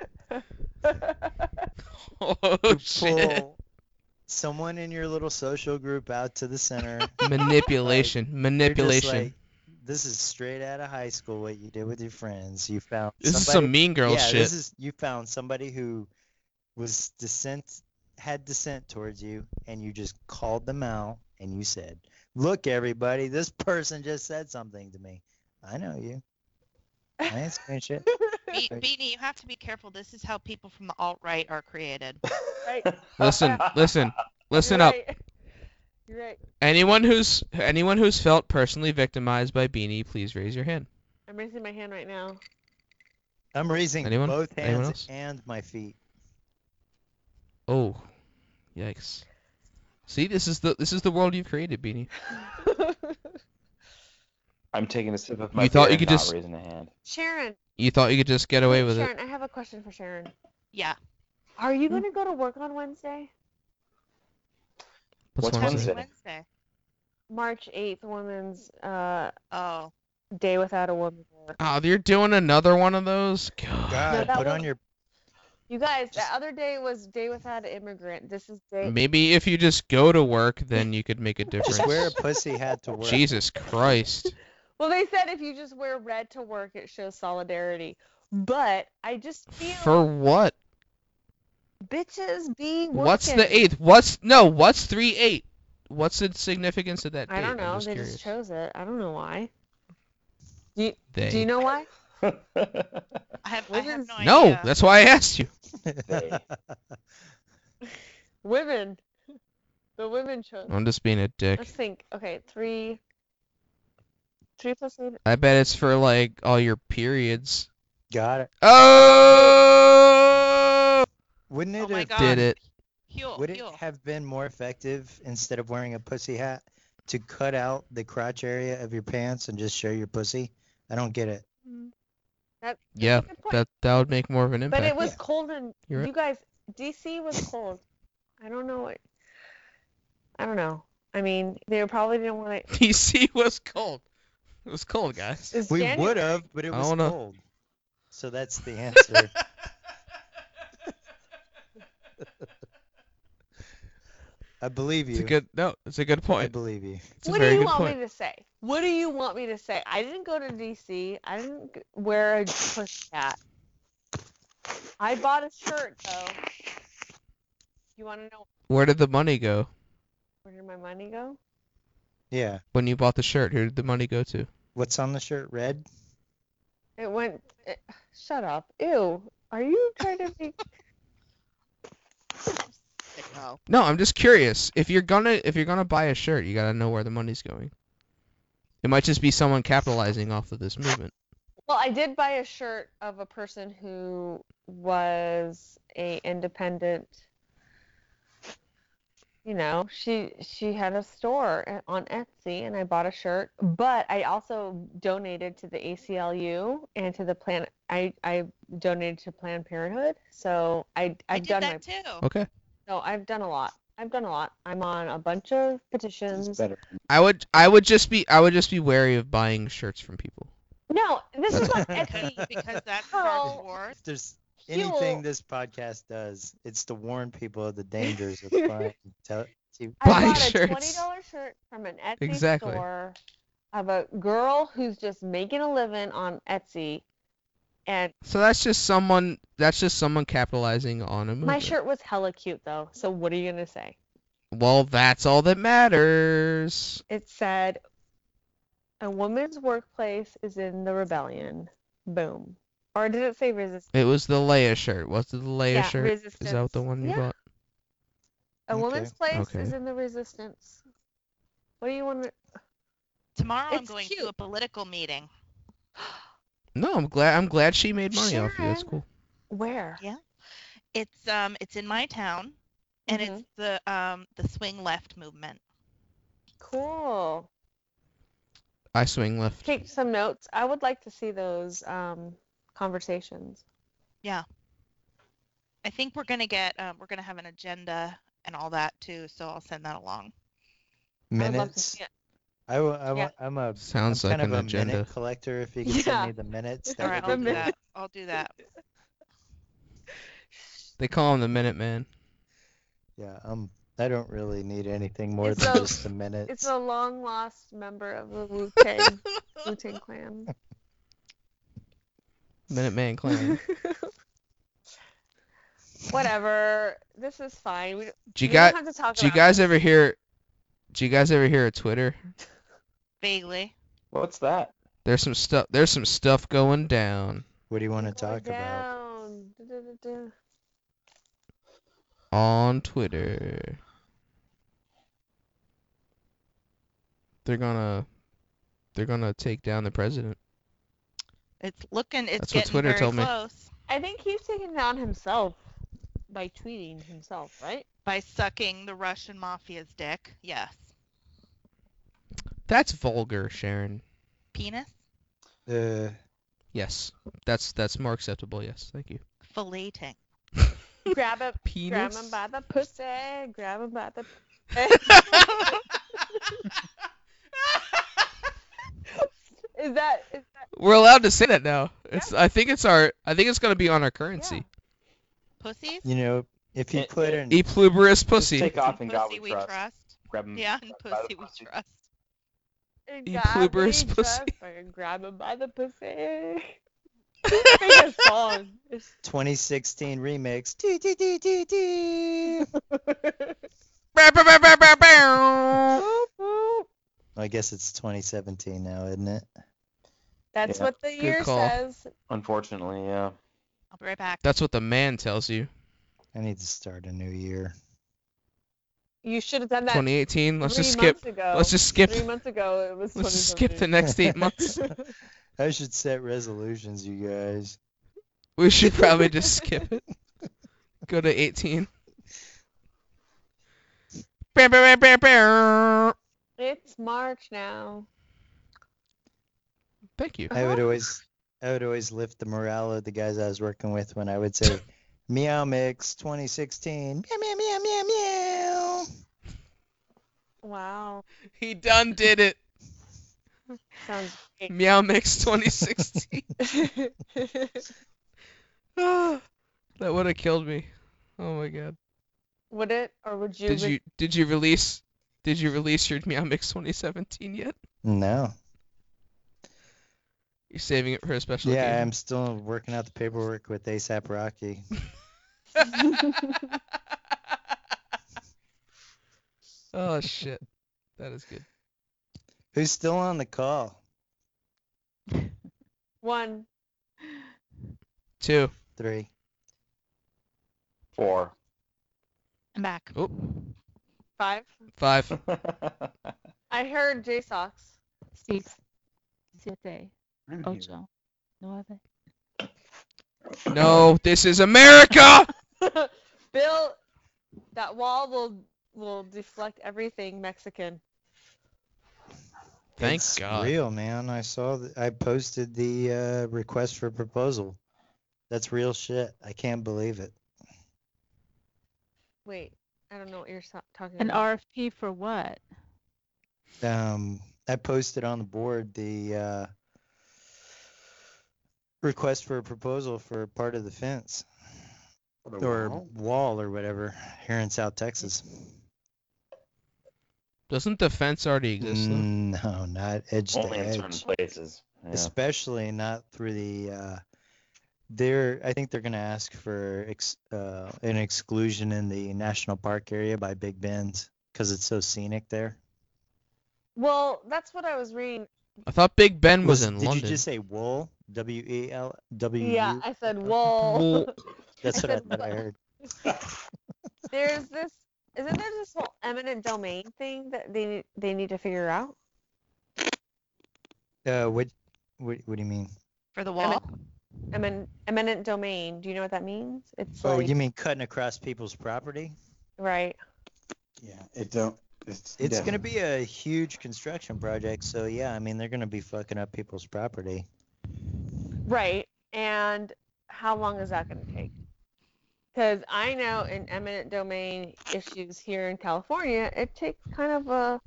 Oh to shit. pull someone in your little social group out to the center. Manipulation. You're Manipulation. just like, this is straight out of high school what you did with your friends. You found This is somebody, some Mean Girls yeah, shit. this is you found somebody who was dissent had dissent towards you, and you just called them out and you said, "Look, everybody, this person just said something to me. I know you. I ain't saying shit." Be- Beanie, you have to be careful. This is how people from the alt-right are created. Right. Listen, listen, listen You're up. right. You're right. Anyone who's anyone who's felt personally victimized by Beanie, please raise your hand. I'm raising my hand right now. I'm raising Anyone? both Anyone hands else? and my feet. Oh, yikes! See, this is the this is the world you've created, Beanie. I'm taking a sip of my You thought beer you and could not just- raising a hand. Sharon. You thought you could just get away Wait, with it. Sharon, I have a question for Sharon. Yeah. Are you going to go to work on Wednesday? What's What's Wednesday? Wednesday? Wednesday. March eighth, Women's uh, Oh. Day Without a Woman. Oh, you're doing another one of those? God. God, that put on was- your You guys, Just- the other day was Day Without an Immigrant. This is day. Maybe if you just go to work, then you could make a difference. just wear a pussy hat to work. Jesus Christ. Well, they said if you just wear red to work, it shows solidarity. But I just feel For what? bitches be working. What's the eighth? What's no? What's three eight? What's the significance of that date? I don't I'm know. just They curious. just chose it. I don't know why. Do you, They. do you know why? I have, I have Women's- no idea. No, that's why I asked you. They. Women. The women chose. I'm just being a dick. Let's think. Okay, three. Three plus eight. I bet it's for like all your periods. Got it. Oh! Wouldn't it Oh my have God. Did it? Heal, would it heal. have been more effective instead of wearing a pussy hat to cut out the crotch area of your pants and just show your pussy? I don't get it. That, that's Yeah, a good point. that that would make more of an impact. But it was Yeah. cold and You're right. you guys, D C was cold. I don't know what. I don't know. I mean, they probably didn't want to. D C was cold. It was cold, guys. It's We January. would have, but it I was don't know. cold. So that's the answer. I believe It's you. a good no. It's a good I point. believe you. It's a What do very you good want point. me to say? What do you want me to say? I didn't go to D C. I didn't g- wear a pussy hat. I bought a shirt though. You want to know Where did the money go where did my money go? Yeah. when you bought the shirt? Who did the money go to? What's on the shirt? Red? It went. It, shut up. Ew. Are you trying to be? Sicko. No, I'm just curious. If you're gonna if you're gonna buy a shirt, you gotta know where the money's going. It might just be someone capitalizing off of this movement. Well, I did buy a shirt of a person who was a independent. You know, she she had a store a- on Etsy, and I bought a shirt. But I also donated to the A C L U and to the plan. I I donated to Planned Parenthood. So I I I've did done that my. too. Okay. No, I've done a lot. I've done a lot. I'm on a bunch of It's petitions. better. I would I would just be I would just be wary of buying shirts from people. No, this is on Because, Etsy. because that's Oh. Star Wars. If there's Fuel. anything this podcast does, it's to warn people of the dangers of buying tel- T- I Buy bought a shirts. twenty dollar shirt from an Etsy Exactly. store of a girl who's just making a living on Etsy, and So that's just someone that's just someone capitalizing on a movement. my shirt was hella cute though. So what are you gonna say? Well, that's all that matters. It said, "A woman's workplace is in the rebellion." Boom. Or did it say resistance? It was the Leia shirt. What's the Leia Yeah, shirt? resistance. Is that the one you Yeah. bought? A Okay. woman's place Okay. is in the resistance. What do you want to? Tomorrow I'm It's going to cute. a political meeting. No, I'm glad I'm glad she made money off you. That's Sharon. cool. Where? It's um it's in my town, and Mhm. it's the um the swing left movement. Cool. I swing left. Take some notes. I would like to see those um, conversations. I think we're gonna get um, we're gonna have an agenda and all that too, so I'll send that along. I would love to minutes. see it. I, wa- I, wa- Yeah. I'm a Sounds I'm like kind an of a agenda. minute collector. If you could Yeah. send me the minutes, that All right, would I'll be do great. that. I'll do that. They call him the Minute Man. Yeah, um, I don't really need anything more It's than a- just the minutes. It's a long lost member of the Wu Tang Wu Tang Clan. Minute Man clan. Whatever. This is fine. We, don't- Do you we got don't have to talk do you about guys this. ever hear do you guys ever hear of Twitter? Vaguely. What's that? There's some stuff there's some stuff going down What do you want to Go talk about? down. Du-du-du-du. on Twitter. They're gonna they're gonna take down the president. It's looking. It's That's what getting Twitter very told me. close. I think he's taking down himself by tweeting himself, right? By sucking the Russian mafia's dick. Yes. That's vulgar, Sharon. Penis. Uh, Yes. That's that's more acceptable, yes. Thank you. Filleting. Grab him, grab Penis? him by the pussy, grab him by the. Is that is that? We're allowed to say that now. It's I think it's our I think it's gonna be on our currency. Pussies. you know, if you It- put it- an E pluberous Just pussy. take off and God Pussy we we trust. trust. Grab 'em Yeah, and by the pussy we pussy. trust. In You God pluberous we pussy. trust, fucking grab him by the pussy. Sing a song. It's- twenty sixteen remix. Doo, doo, doo, doo, doo. Bow, bow, bow, bow, bow, bow. Boop, boop. I guess it's twenty seventeen now, isn't it? That's Yeah. what the year call. says. Unfortunately, yeah. I'll be right back. That's what the man tells you. I need to start a new year. You should have done that twenty eighteen. Let's three just skip. months ago. Let's just skip. Three months ago, it was Let's just skip the next eight months. I should set resolutions, you guys. We should probably just skip it. Go to eighteen. Bow, bow, bow, bow, bow. It's March now. Thank you. I would Uh-huh. always, I would always lift the morale of the guys I was working with when I would say, "Meow Mix twenty sixteen." Meow meow meow meow meow. Wow. He done did it. Sounds great. Meow Mix twenty sixteen. Ah, that would have killed me. Oh my god. Would it, or would you? Did re- you did you release did you release your Meow Mix twenty seventeen yet? No. You're saving it for a special Yeah, occasion? I'm still working out the paperwork with ASAP Rocky. Oh shit. That is good. Who's still on the call? One. Two. Three. Four. I'm back. Oh, Five. five. I heard J Sox. Six, siete, I'm here. ocho, nueve. No, this is America. Bill, that wall will will deflect everything Mexican. Thank it's God. real, man. I saw. The, I posted the uh, request for proposal. That's real shit. I can't believe it. Wait, I don't know what you're so- talking An about. R F P for what? Um, I posted on the board the uh, request for a proposal for part of the fence For the or wall? wall or whatever here in South Texas. Doesn't the fence already exist though? Mm, No, not edge to Only in certain edge. places. Yeah. Especially not through the. Uh, they're. I think they're going to ask for ex, uh, an exclusion in the national park area by Big Bend's because it's so scenic there. Well, that's what I was reading. I thought Big Ben was, Was- in did London. you just say wool? W E L W U? Yeah, I said wool. Wool. That's I what I said thought I wool. heard. There's this. Isn't there this whole eminent domain thing that they need- they need to figure out? Uh, what, what, what do you mean? For the wall? Emin, eminent domain. Do you know what that means? It's Oh, like you mean cutting across people's property? right. Yeah, it don't. It's, It's going to definitely- be a huge construction project, so yeah, I mean, they're going to be fucking up people's property. Right. And how long is that going to take? Because I know in eminent domain issues here in California, it takes kind of a,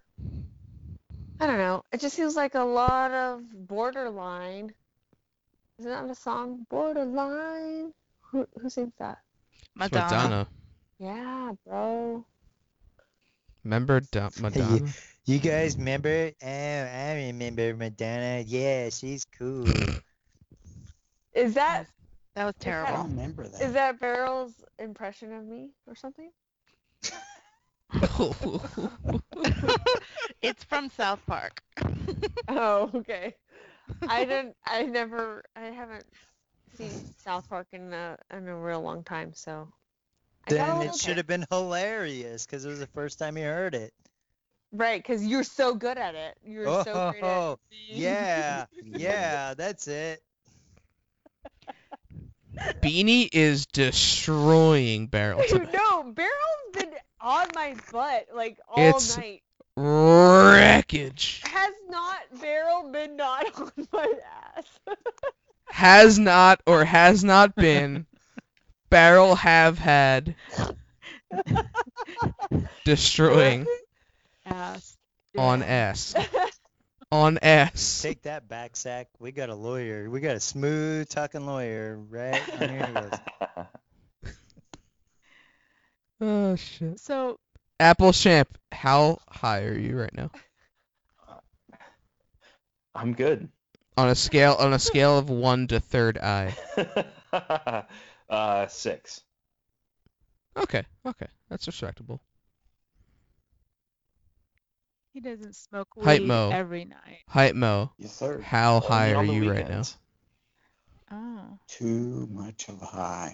I don't know, it just seems like a lot of borderline. Isn't that a song? Borderline? Who, who sings that? It's Madonna. Madonna. Yeah, bro. Remember da- Madonna? You guys remember? Oh, I remember Madonna. Yeah, she's cool. Is that That was I terrible. don't remember that. is that Beryl's impression of me or something? It's from South Park. Oh, okay. I didn't. I never. I haven't seen South Park in a in a real long time, so. I got a Then little it should have been hilarious because it was the first time you heard it. Right, because you're so good at it. You're Oh, so great at being- yeah, yeah, that's it. Beanie is destroying Beryl Dude, tonight. no, Beryl's been on my butt like all It's- night. Wreckage. Has not Beryl been not on my ass? Has not or has not been. Barrel have had. Destroying Ass. on down. ass. On ass. Take that back, Sack. We got a lawyer. We got a smooth talking lawyer right on your heels. Oh shit. So Apple Champ, how high are you right now? I'm good. On a scale on a scale of one to third eye. uh, six. Okay, okay. That's respectable. he doesn't smoke Hype weed Mo. every night. Hype Mo, Yes, sir. how high Only are on the you right now? weekends. Oh. Too much of a high.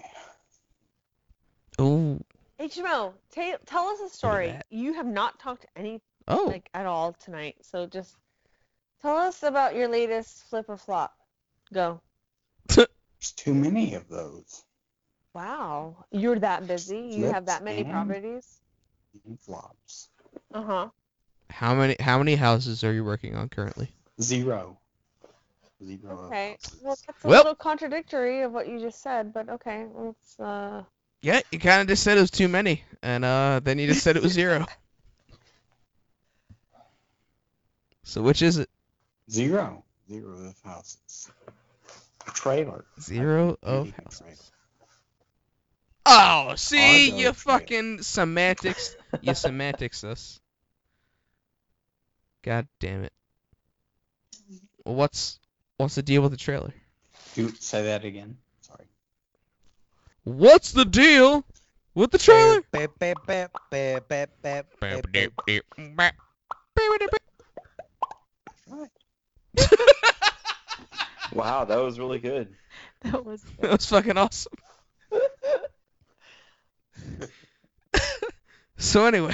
Ooh. H M O, ta- tell us a story. that. You have not talked any Oh. like at all tonight, so just tell us about your latest flip or flop. Go. There's too many of those. Wow, you're that busy. You have that many Flips and- properties. And flops. Uh huh. How many how many houses are you working on currently? Zero. Zero. of Okay. houses. Well, that's a Well- little contradictory of what you just said, but okay. Let's uh. Yeah, you kind of just said it was too many, and uh, then you just said it was zero. So which is it? Zero. Zero of houses. A trailer. Zero A of big houses. trailer. Oh, see, Argo you trailer. fucking semantics, you semantics us. God damn it. Well, what's what's the deal with the trailer? Do say that again. Sorry. What's the deal with the trailer? Bap, bap, bap, bap, bap, bap, bap, bap. Wow, that was really good. That was That was fucking awesome. So anyway,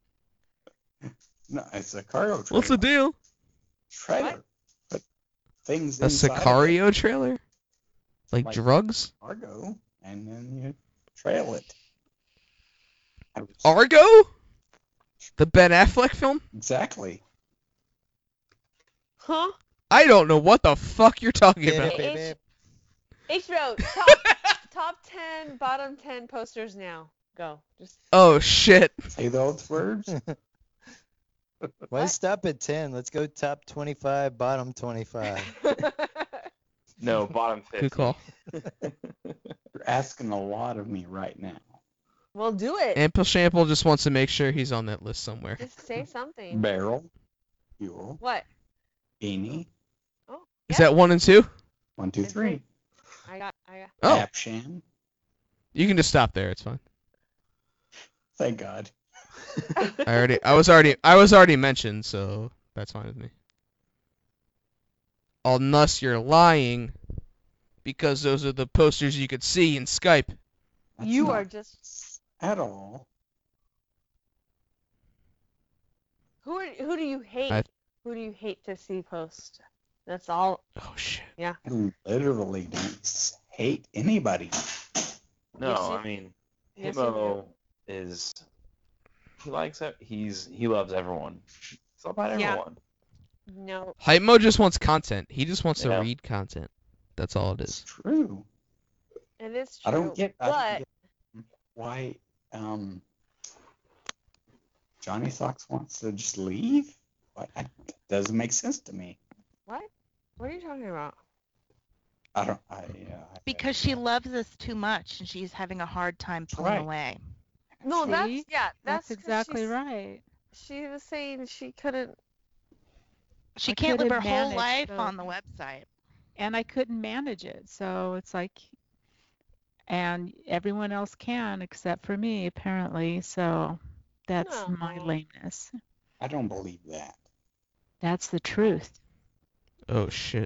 No, it's a cargo trailer. what's the deal? Trailer. But things A inside of it, Sicario trailer? Like Like- drugs? cargo, and then you trail it. I was- Argo? The Ben Affleck film? Exactly. Huh? I don't know what the fuck you're talking Bap, about. bap, bap. H B O top top ten, bottom ten posters now. Go. Just Oh shit. Say those words. Why stop at ten? Let's go top twenty-five, bottom twenty-five. No, bottom fifty. Good call. You're asking a lot of me right now. well, do it. Ample Shample just wants to make sure he's on that list somewhere. Just say something. Barrel, fuel, What? beanie, Oh. Is yeah. that one and two? one, two, It's three. I got. I got. Oh, Capshan. you can just stop there. It's fine. Thank God. I already, I was already, I was already mentioned, so that's fine with me. Unless you're lying, because those are the posters you could see in Skype. That's You not are just. at all. Who are, who do you hate? I- Who do you hate to see post? That's all. Oh shit. I literally don't s- hate anybody. No, Yes, you- I mean, Yes, you Himo is he likes it. He's he loves everyone. It's all about Yeah. everyone. No. Hype Mo just wants content. He just wants Yeah. to read content. That's all it It's is. true. It is true. I don't get, I don't But get why um, Johnny Socks wants to just leave. What? I, it doesn't make sense to me. what? What are you talking about? I don't. I. Uh, Because she loves us too much and she's having a hard time pulling Right. away. No, that's See? yeah. That's, That's 'cause exactly she's- right. She was saying she couldn't. She I can't live her couldn't whole manage life the- on the website. And I couldn't manage it, so it's like, and everyone else can except for me apparently. So that's my No. lameness. I don't believe that. That's the truth. Oh shit.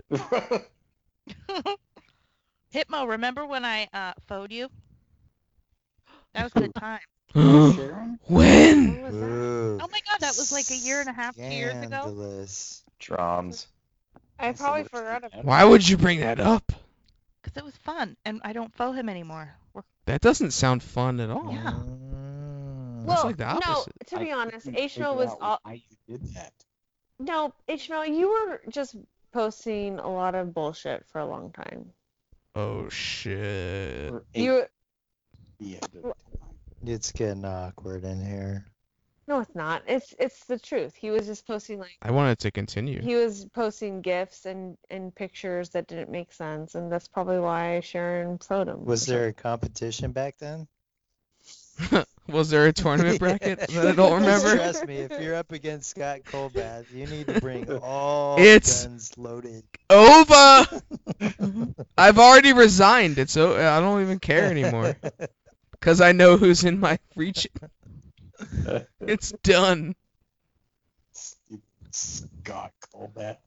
Hitmo, remember when I uh phoned you? That was a good time. Sharon? When? What was that? Ooh, Oh my god, that was like a year and a half, two years ago. scandalous. Drums. I That's the probably worst forgot thing about. ever. Why would you bring that up? Because it was fun, and I don't phone him anymore. We're, That doesn't sound fun at all. Yeah. Mm. That's Well, like the no. opposite. To be I honest, couldn't H M O figure was out all. why you did that. No, H M O, you were just posting a lot of bullshit for a long time. Oh shit. For eight You. years at a time. It's getting awkward in here. No, it's not. It's it's the truth. He was just posting like. I wanted to continue. He was posting gifs and, and pictures that didn't make sense, and that's probably why Sharon phoned him. Was there a competition back then? Was there a tournament bracket that I don't remember? Trust me, if you're up against Scott Colbath, you need to bring all It's- guns loaded. Over. I've already resigned. It's o- I don't even care anymore because I know who's in my region. It's done. Stupid Scott Colbath.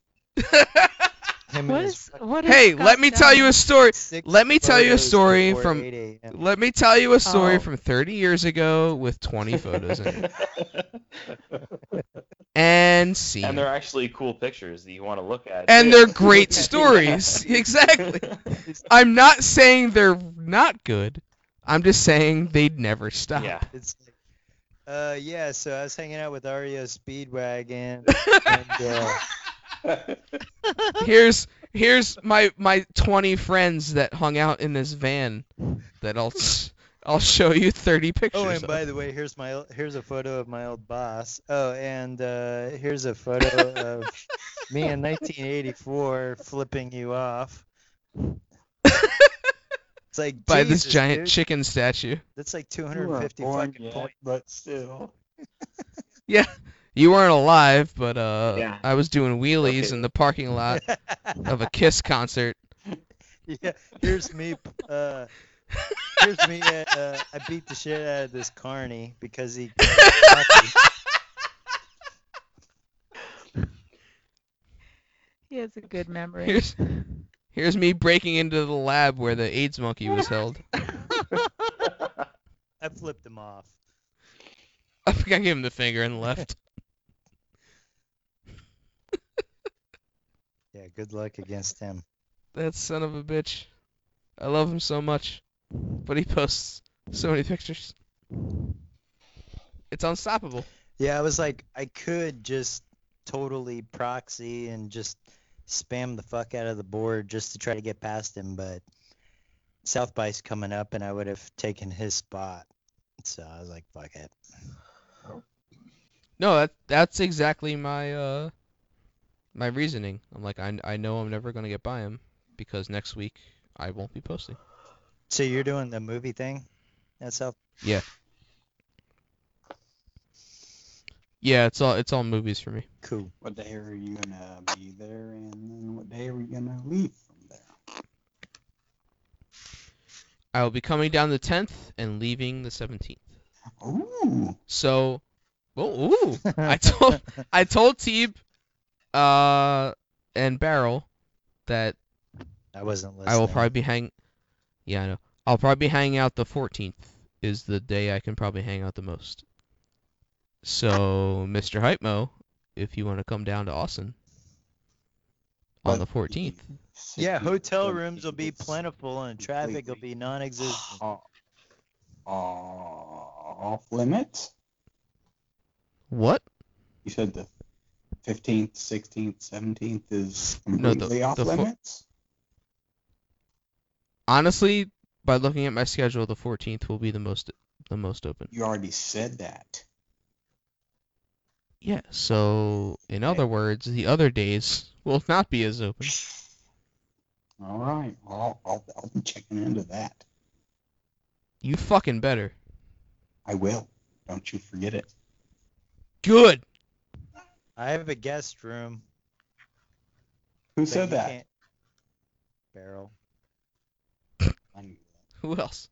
Him What and his is what is Hey, Scott let me tell you a done? story. six Let me tell you a photos story before from. eight a m Let me tell you a story Oh. from thirty years ago with twenty photos in it. And scene. And they're actually cool pictures that you want to look at. And too. they're great stories. Exactly. I'm not saying they're not good. I'm just saying they'd never stop. Yeah. It's like, uh, yeah, so I was hanging out with Ario Speedwagon, and uh, Here's here's my my twenty friends that hung out in this van that I'll I'll show you thirty pictures. Oh, and of. by the way, here's my here's a photo of my old boss. Oh, and uh, here's a photo of me in nineteen eighty-four flipping you off. It's like By this Jesus, giant dude. chicken statue. That's like You weren't two hundred fifty born fucking yet, points. but still. Yeah, you weren't alive, but uh, Yeah. I was doing wheelies Okay. in the parking lot of a Kiss concert. Yeah, here's me. Uh, here's me. At, uh, I beat the shit out of this carny because he. He has a good memory. Here's here's me breaking into the lab where the AIDS monkey was held. I flipped him off. I think I gave him the finger and left. Yeah, good luck against him. That son of a bitch. I love him so much, but he posts so many pictures. It's unstoppable. Yeah, I was like, I could just totally proxy and just spam the fuck out of the board just to try to get past him, but South by's coming up and I would have taken his spot. So I was like, fuck it. No, that that's exactly my uh my reasoning. I'm like, I I know I'm never gonna get by him because next week I won't be posting. So you're doing the movie thing at South? Yeah. Yeah, it's all it's all movies for me. Cool. What day are you gonna be there, and then what day are you gonna leave from there? I will be coming down the tenth and leaving the seventeenth. Ooh. So, oh, ooh, I told I told Teeb, uh, and Barrel that I wasn't listening. I will probably be hang. Yeah, I know. I'll probably be hanging out the fourteenth. Is the day I can probably hang out the most. So, Mister Hype Mo, if you want to come down to Austin on the fourteenth. Yeah, hotel rooms will be plentiful and traffic will be non-existent. Uh, off limits? What? You said the fifteenth, sixteenth, seventeenth is No, the- completely off the fo- limits? Honestly, by looking at my schedule, the fourteenth will be the most the most open. You already said that. Yeah, so in other words, the other days will not be as open. All right. I'll, I'll, I'll be checking into that. You fucking better. I will. Don't you forget it. Good. I have a guest room. Who but said you that? can't- Barrel. I knew Who else?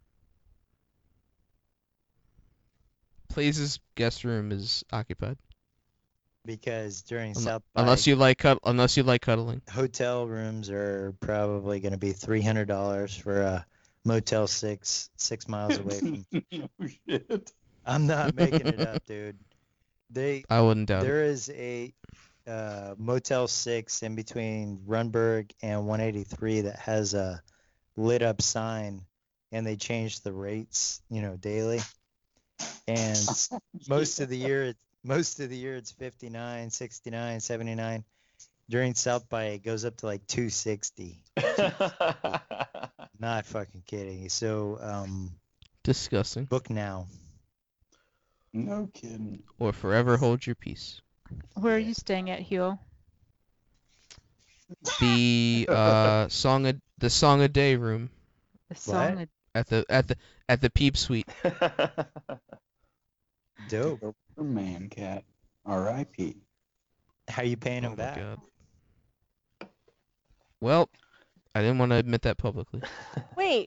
Plays' guest room is occupied. Because during Unle- South by, Unless you like cud- unless you like cuddling. hotel rooms are probably going to be three hundred dollars for a Motel six, six miles away from. that. Oh, shit. I'm not making it up, dude. They I wouldn't doubt it. There is a uh, Motel six in between Runberg and one eighty-three that has a lit up sign, and they change the rates, you know, daily. And most of the year, it, most of the year it's fifty-nine, sixty-nine, seventy-nine. During South by, it goes up to like two sixty. Not fucking kidding. So, um, Disgusting. book now. No kidding. Or forever hold your peace. Where are you staying at, Huel? The uh song a, the song a day room The song. What? at the at the at the Peep Suite. Dope. Man cat. R I P How you paying Oh him my back? God. Well, I didn't want to admit that publicly. Wait.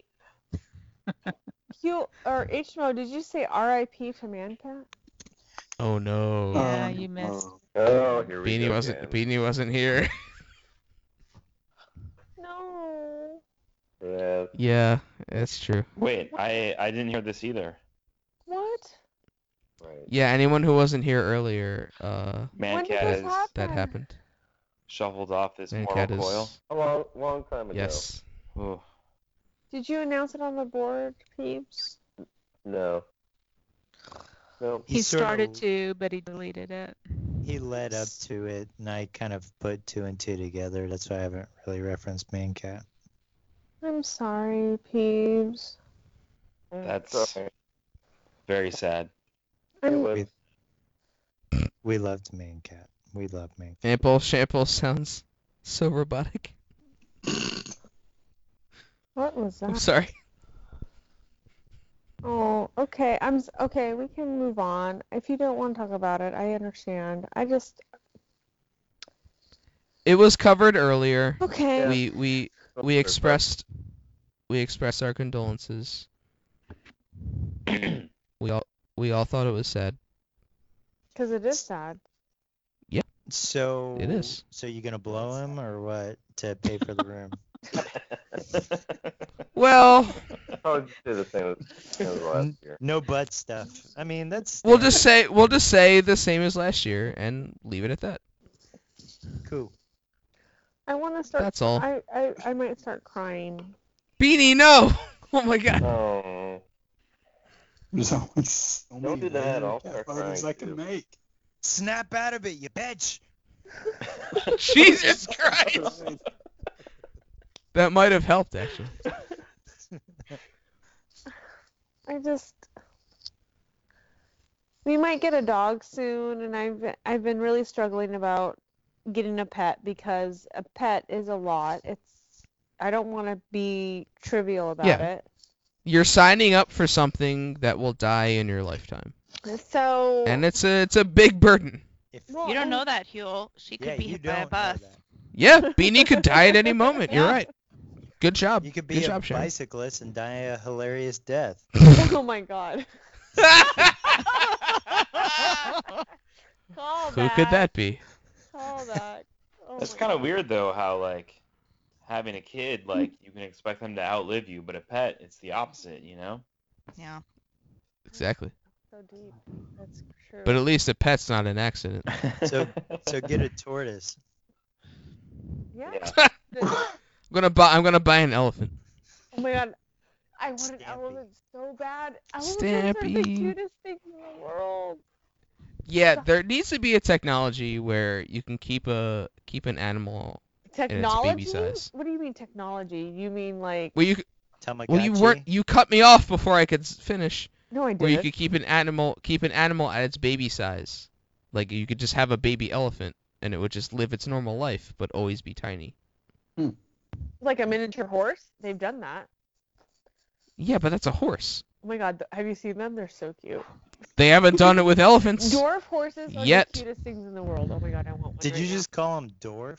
Q or H M O, did you say R I P to Mancat? Oh no. Yeah, you missed. Oh, here we Beanie go wasn't again. Beanie wasn't here. No. Yeah, Yeah, that's true. Wait, I I didn't hear this either. What? right. Yeah, anyone who wasn't here earlier, uh, When did Mancat this has happen? that happened. shuffled off his Mancat mortal coil. is A long, long time ago. yes. Ooh. Did you announce it on the board, peeps? No. No. He sorta- started to, but he deleted it. He led up to it, and I kind of put two and two together. That's why I haven't really referenced Mancat. I'm sorry, peeps. That's very sad. It I'm, was. We, we loved Maine Cat. We love Maine Cat. Shampoo, shampoo sounds so robotic. what was I'm that? sorry. Oh, okay. I'm s- okay. We can move on. If you don't want to talk about it, I understand. I just It was covered earlier. okay. Yeah. We we we expressed we expressed our condolences. We all we all thought it was sad. Because it is sad. So It is. So you gonna blow him or what to pay for the room? Well, I would say the same as, as last year. No butt stuff. I mean that's we'll just say we'll just say the same as last year and leave it at that. cool. I want to start. That's all. I, I I might start crying. Beanie, no! Oh my god. Oh. There's only so Don't many do that, Maine I'll Cat start photos crying I can too. make. Snap out of it, you bitch. Jesus Christ! That might have helped actually. I just. We might get a dog soon, and I've I've been really struggling about getting a pet because a pet is a lot. It's I don't want to be trivial about Yeah. it. You're signing up for something that will die in your lifetime. So. And it's a it's a big burden. If, well, You don't and- know that, Huel. She could yeah, be you hit by a don't know bus. that. Yeah, Beanie could die at any moment. You're Yeah. right. Good job. You could be Good a job, Sharon. bicyclist and die a hilarious death. Oh my God. Call Who could that be? Call that. Oh It's my kind of God. weird though how like having a kid, like you can expect them to outlive you, but a pet, it's the opposite, you know? Yeah. Exactly. So deep. That's true. But at least a pet's not an accident. So so get a tortoise. yeah. Yeah. The- I'm gonna buy I'm gonna buy an elephant. oh my God. I want an Stampy. elephant so bad. Elephants are the Stampy. cutest things in the world. Yeah, there needs to be a technology where you can keep a keep an animal. Technology? size. What do you mean technology? You mean like? Well, you Tamagotchi. well you weren't you cut me off before I could s- finish. No, I Where you didn't. could keep an animal keep an animal at its baby size. Like you could just have a baby elephant and it would just live its normal life but always be tiny. Like a miniature horse? They've done that. Yeah, but that's a horse. Oh my God. th- Have you seen them? They're so cute. They haven't done it with elephants. Dwarf horses are Yet. the cutest things in the world. Oh my God, I want one. Did right you now. just call him dwarf?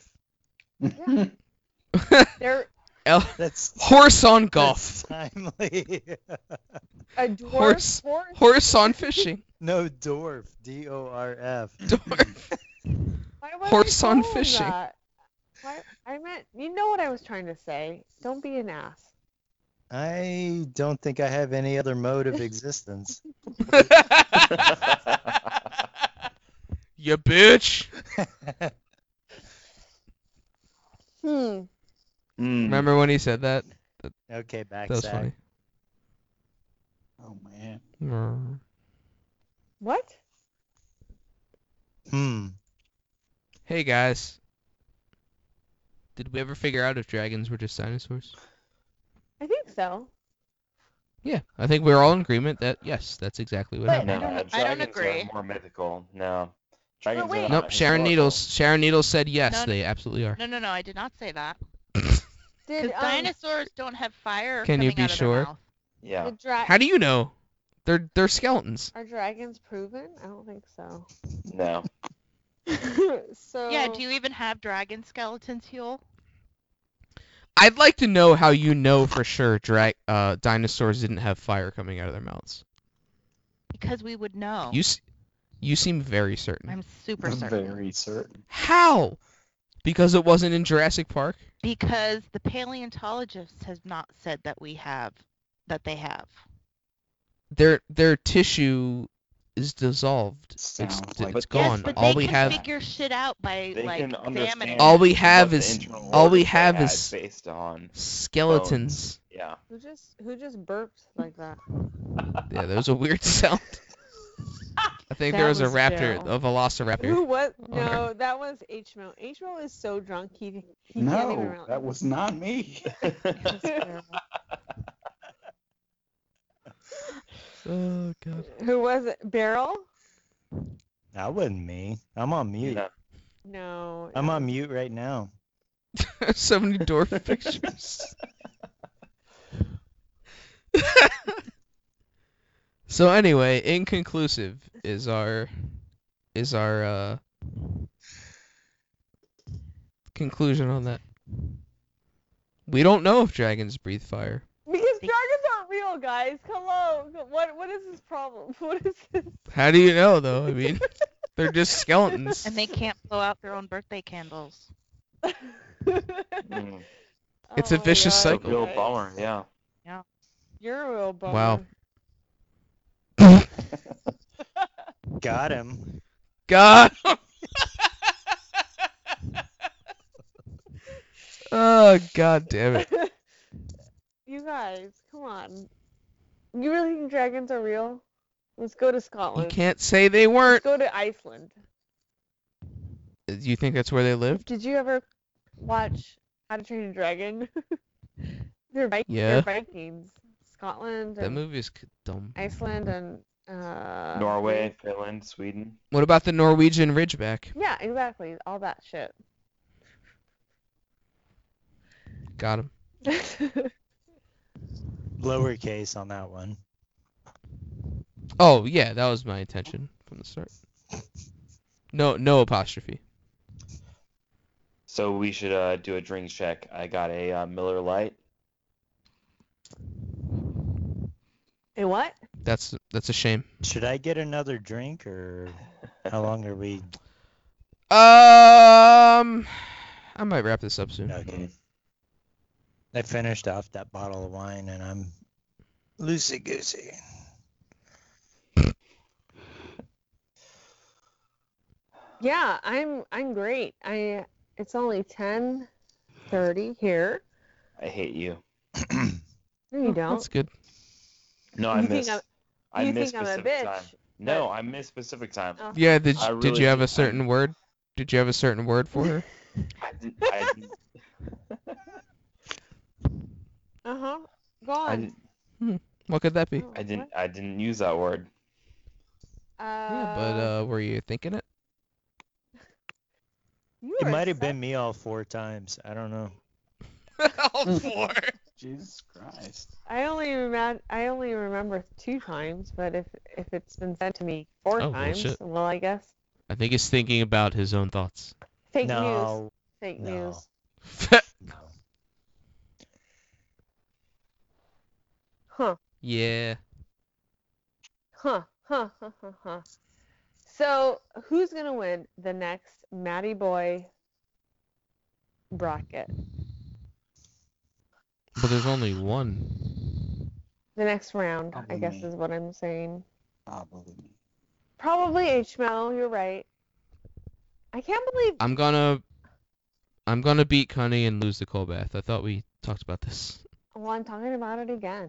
They're El- That's horse on golf. that's timely. a dwarf Horse- horse. Horse on fishing. No, dwarf. D O R F. Dwarf. Why would I horse on call 'em fishing. that? Why, I meant, you know what I was trying to say. Don't be an ass. I don't think I have any other mode of existence. You bitch. Hmm. Mm. Remember when he said that? Okay, back That was sack. funny. Oh man. Mm. What? Hmm. Hey guys. Did we ever figure out if dragons were just dinosaurs? I think so. Yeah, I think we're all in agreement that yes, that's exactly what But- happened. No, I don't- I don't dragons agree. are more mythical. No. Dragons wait. are Nope, not Sharon historical. Needles. Sharon Needles said yes, No, no. they absolutely are. No, no, no. I did not say that. Did Because um, dinosaurs don't have fire Can you coming be out of sure? their mouth. Yeah. the dra- How do you know? They're they're skeletons. are dragons proven? I don't think so. No. so Yeah. Do you even have dragon skeletons, Huel? I'd like to know how you know for sure dra- uh, dinosaurs didn't have fire coming out of their mouths. Because we would know. You s- you seem very certain. I'm super I'm certain. very certain. How? Because it wasn't in Jurassic Park? Because the paleontologists have not said that we have, that they have. Their their tissue is dissolved. It's, Sounds it's like- But gone. Yes, but all they we can have figure shit out by They like can examining. understand All we what have the is- internal all we organs they have had is- based on skeletons. Yeah. who just who just burped like that? Yeah, that was a weird sound. I think That there was, a was raptor, Joe. a velociraptor. Who was? on her. No, that was H M O. H M O is so drunk he he can't even No, remember. that was not me. It was terrible. Oh god. Who was it? Beryl? That wasn't me. I'm on mute. No. No. I'm that on was- mute right now. So many dwarf pictures. So anyway, inconclusive is our is our uh conclusion on that. We don't know if dragons breathe fire. Because dragons aren't real, guys. Hello. What what is this problem? What is this? How do you know though? I mean, they're just skeletons. And they can't blow out their own birthday candles. Mm, It's a Oh my vicious God, cycle. real guys. bummer, yeah. You're a real bummer. Wow. Got him. God. Oh god damn it. You guys, come on. You really think dragons are real? Let's go to You Scotland. can't say they Let's weren't. go to Iceland. Do you think that's where they live? Did you ever watch How to Train a Dragon? they're, Vi- Yeah. they're Vikings. Scotland That and movie's k- dumb. Iceland and uh Norway, Finland, Sweden. What about the Norwegian Ridgeback? Yeah, exactly. All that shit. Got him. Lowercase on that one. Oh yeah, that was my intention from the start. No, no apostrophe. So we should uh, do a drinks check. I got a uh, Miller Lite. A what? That's that's a shame. Should I get another drink or how long are we? Um, I might wrap this up soon. Okay. I finished off that bottle of wine and I'm loosey goosey. Yeah, I'm I'm great. I it's only ten thirty here. I hate you. No, you Oh, don't. That's good. No, You I think miss. I'm- I you miss think I'm a specific bitch, time. No, I miss specific time. Oh. Yeah. Did I did really you have do. a certain I'm- word? Did you have a certain word for her? I didn't. I didn't. Uh-huh. Go I on. didn't, What could that be? Oh, I didn't. what? I didn't use that word. Uh, Yeah, but uh, were you thinking it? you It are might have such- been me all four times. I don't know. All four. Jesus Christ. I only remember I only remember two times, but if if it's been said to me four Oh, times, bullshit. well, I guess I think he's thinking about his own thoughts. fake news. No. Fake no. news. No. Huh. Yeah. Huh. Huh. Huh. Huh. Huh. So, who's gonna win the next Matty Boy bracket? But there's only one. The next round, I Probably guess me. is what I'm saying. Probably me. Probably H M L. You're right. I can't believe. I'm gonna I'm gonna beat Cunny and lose the Colbath. I thought we talked about this. Well, I'm talking about it again.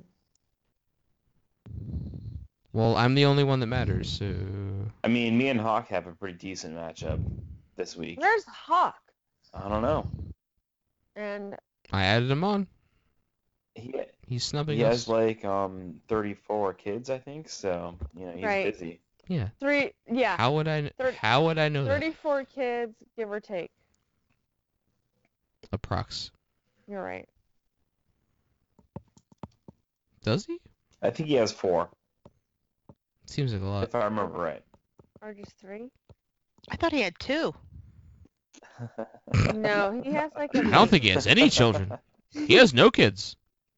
Well, I'm the only one that matters, so I mean, me and Hawk have a pretty decent matchup this week. Where's Hawk? I don't know. And I added him on. He He's snubbing he us. has like um thirty-four kids, I think. So you know he's Right. busy. Yeah. three, yeah, How would I kn- Thir- how would I know that? thirty-four kids, give or take. Approx. You're right. Does he? I think he has four, Seems like a lot. if I remember right. Or just three? I thought he had two. No, he has like a. I don't think he has any children. He has no kids.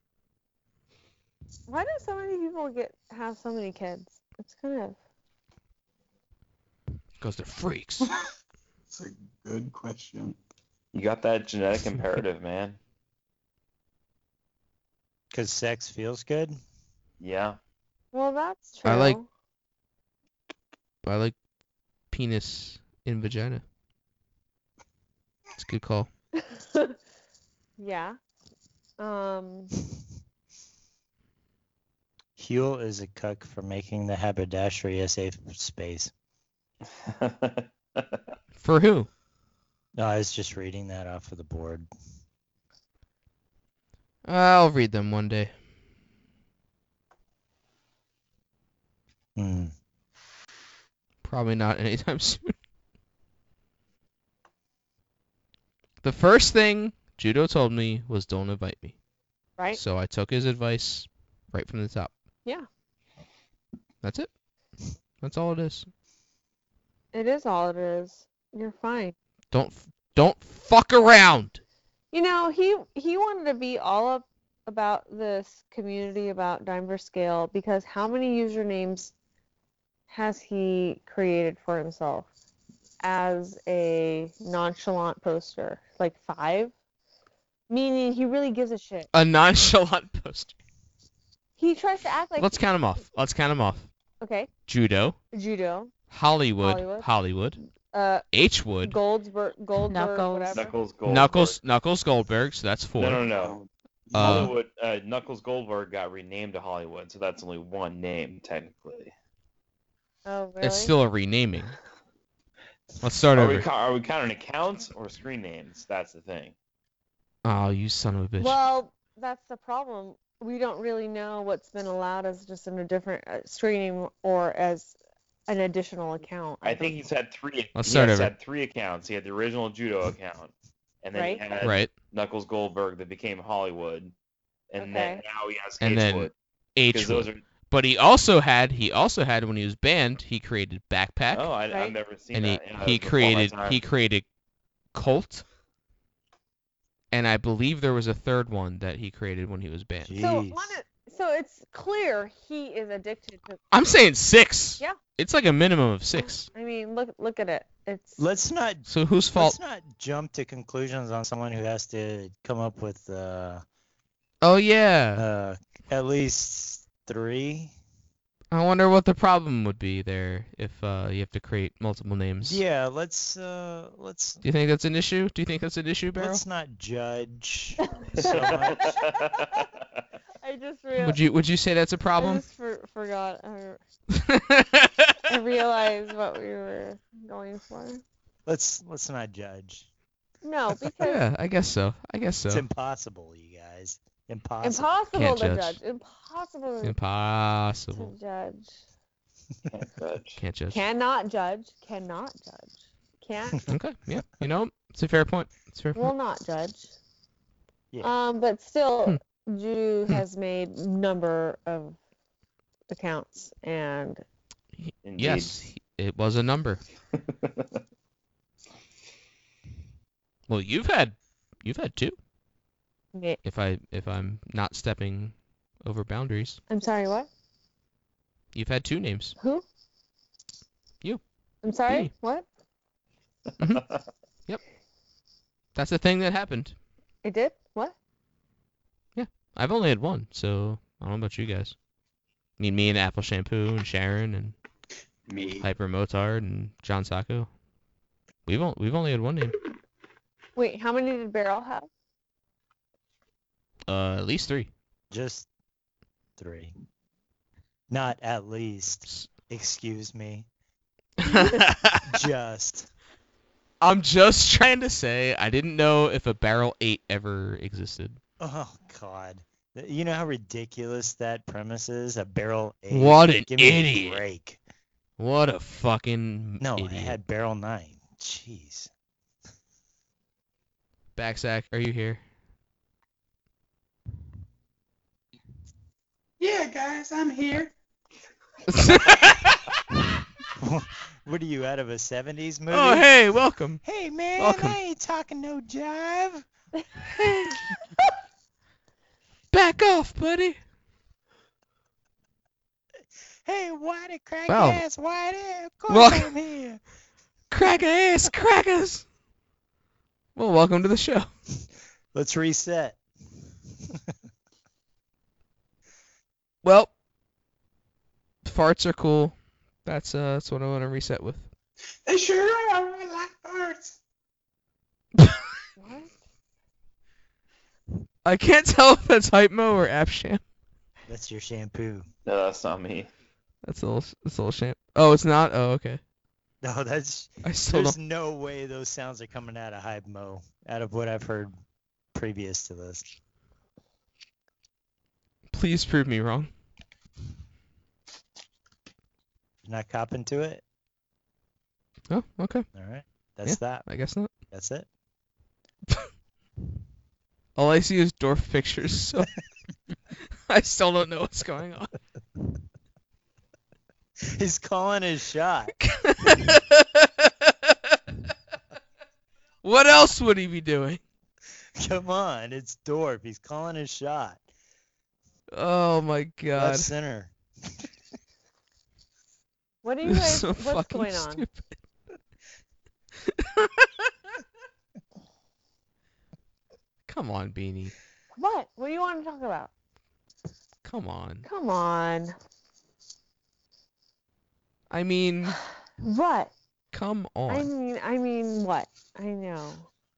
Why do so many people get have so many kids? It's kind of. Because they're freaks. It's a good question. You got that genetic imperative, man. Because sex feels good? Yeah. Well, that's true. I like- I like penis in vagina. It's a good call. Yeah. Um. Huel is a cuck for making the haberdashery a safe space. For who? No, I was just reading that off of the board. I'll read them one day. Hmm. Probably not anytime soon. The first thing Judo told me was don't invite me. Right? So I took his advice right from the top. Yeah. That's it. That's all it is. It is all it is. You're fine. Don't don't fuck around. You know, he he wanted to be all up about this community about Dimeverse Scale because how many usernames has he created for himself as a nonchalant poster? Like five? Meaning he really gives a shit. A nonchalant poster. He tries to act like Let's count them off. Let's count them off. okay, Judo, Judo, Hollywood, Hollywood. Hollywood, uh, H Wood, Goldsberg, Goldberg, Knuckles. whatever. Knuckles Goldberg. Knuckles, Knuckles Goldberg. So that's four. No, no, no. Uh, Hollywood. Uh, Knuckles Goldberg got renamed to Hollywood, so that's only one name technically. Oh, really? It's still a renaming. Let's start Are over. we, ca- are we counting accounts or screen names? That's the thing. Oh, you son of a bitch. Well, that's the problem. We don't really know what's been allowed as just in a different uh, streaming or as an additional account. I think he's had three. Let's he start has over. had three accounts. He had the original Judo account, and then Right. he had Right. Knuckles Goldberg that became Hollywood, and then Okay. now he has And then H-Wood. H Because those Wood. are. But he also had he also had when he was banned, he created Backpack, Oh, I, Right. I've never seen and he that. Yeah, he it was before my created time. he created Colt, and I believe there was a third one that he created when he was banned. So, Jeez. one, so it's clear he is addicted to. I'm saying six. Yeah. It's like a minimum of six. I mean, look look at it. It's Let's not So whose fault? let's not jump to conclusions on someone who has to come up with uh, Oh yeah. uh, at least three. I wonder what the problem would be there if uh, you have to create multiple names. Yeah, let's uh, let's Do you think that's an issue? Do you think that's an issue, Barrel? let's not judge so much. I just real Would you would you say that's a I problem? just for, forgot. I, I realized what we were going for. Let's let's not judge. No, because Yeah, I guess so. I guess It's so. impossible, you guys. Impossible. impossible Can't to judge. judge. Impossible Impossible. to judge. Can't judge. Can't judge. Cannot judge. Cannot judge. Can't. Okay, yeah. You know, it's a fair point. It's a fair Will point. not judge. Yeah. Um, but still, Hmm. Judo Hmm. has made number of accounts, and Indeed. Yes, he- it was a number. Well, you've had you've had two. ma- If I if I'm not stepping over boundaries, I'm sorry, what? you've had two names. Who? You. I'm sorry, Me. what? That's the thing that happened. I did? What? I've only had one, so I don't know about you guys. I mean, me and Apple Shampoo and Sharon and Me. Hyper Motard and John Sacco. We've only, we've only had one name. Wait, how many did Beryl have? Uh, at least three. Just three. Not at least. Excuse me. Just. I'm just trying to say I didn't know if a barrel eight ever existed. Oh God. You know how ridiculous that premise is? A barrel eight. What an Give me a idiot. break. What a fucking No, idiot. I had barrel nine. Jeez. Backsack, are you here? Yeah, guys, I'm here. What are you out of a seventies movie? Oh, hey, welcome. Hey man, Welcome. I ain't talking no jive. Back off, buddy. Hey, Whitey, crack Well. ass, Whitey. Of course Well- I'm here. Cracker ass crackers. Well, welcome to the show. Let's reset. Well, farts are cool. That's uh, that's what I want to reset with. They sure are. I like farts. What? I can't tell if that's Hypemo or Apsham. That's your shampoo. No, that's not me. That's a little, that's a little sham. Oh, it's not. Oh, okay. No, that's. I still There's don't. no way those sounds are coming out of Hype Mo, out of what I've heard previous to this. Please prove me wrong. You're not copping to it? Oh, okay. All right. That's that. I guess not. That's it. All I see is dwarf pictures, so I still don't know what's going on. He's calling his shot. What else would he be doing? Come on, it's Dorf. He's calling his shot. Oh my god. Left center. What are you This is guys? so What's fucking going on? stupid. Come on, Beanie. What? What do you want to talk about? Come on. Come on. I mean, What? come I on. mean, I mean, what? I know.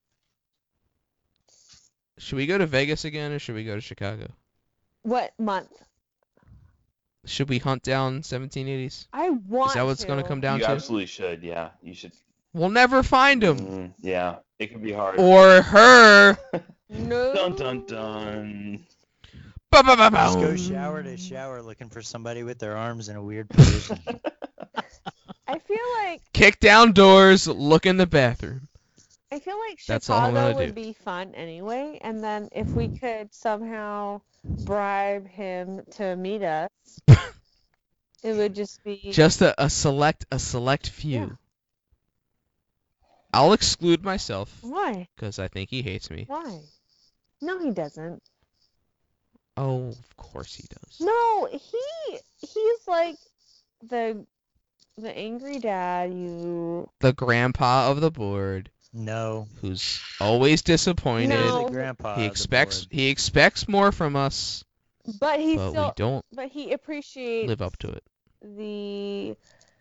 Should we go to Vegas again or should we go to Chicago? What month? Should we hunt down seventeen eighties? I want Is that what it's going to come down you to? absolutely should. Yeah, you should. We'll never find him. Mm, yeah, it could be hard. Or her. No. Dun dun dun. Ba-ba-ba-boom. Just go shower to shower looking for somebody with their arms in a weird position. I feel like Kick down doors, look in the bathroom. I feel like That's all I'm Chicago gonna would do. be fun anyway, and then if we could somehow bribe him to meet us, it would just be Just a, a select a select few. Yeah. I'll exclude myself Why? because I think he hates me. Why? No, he doesn't. Oh, of course he does. No, he he's like the the angry dad you The grandpa of the board No. who's always disappointed. No. The grandpa. He of the expects board. he expects more from us, but he but still we don't but he appreciates live up to it. the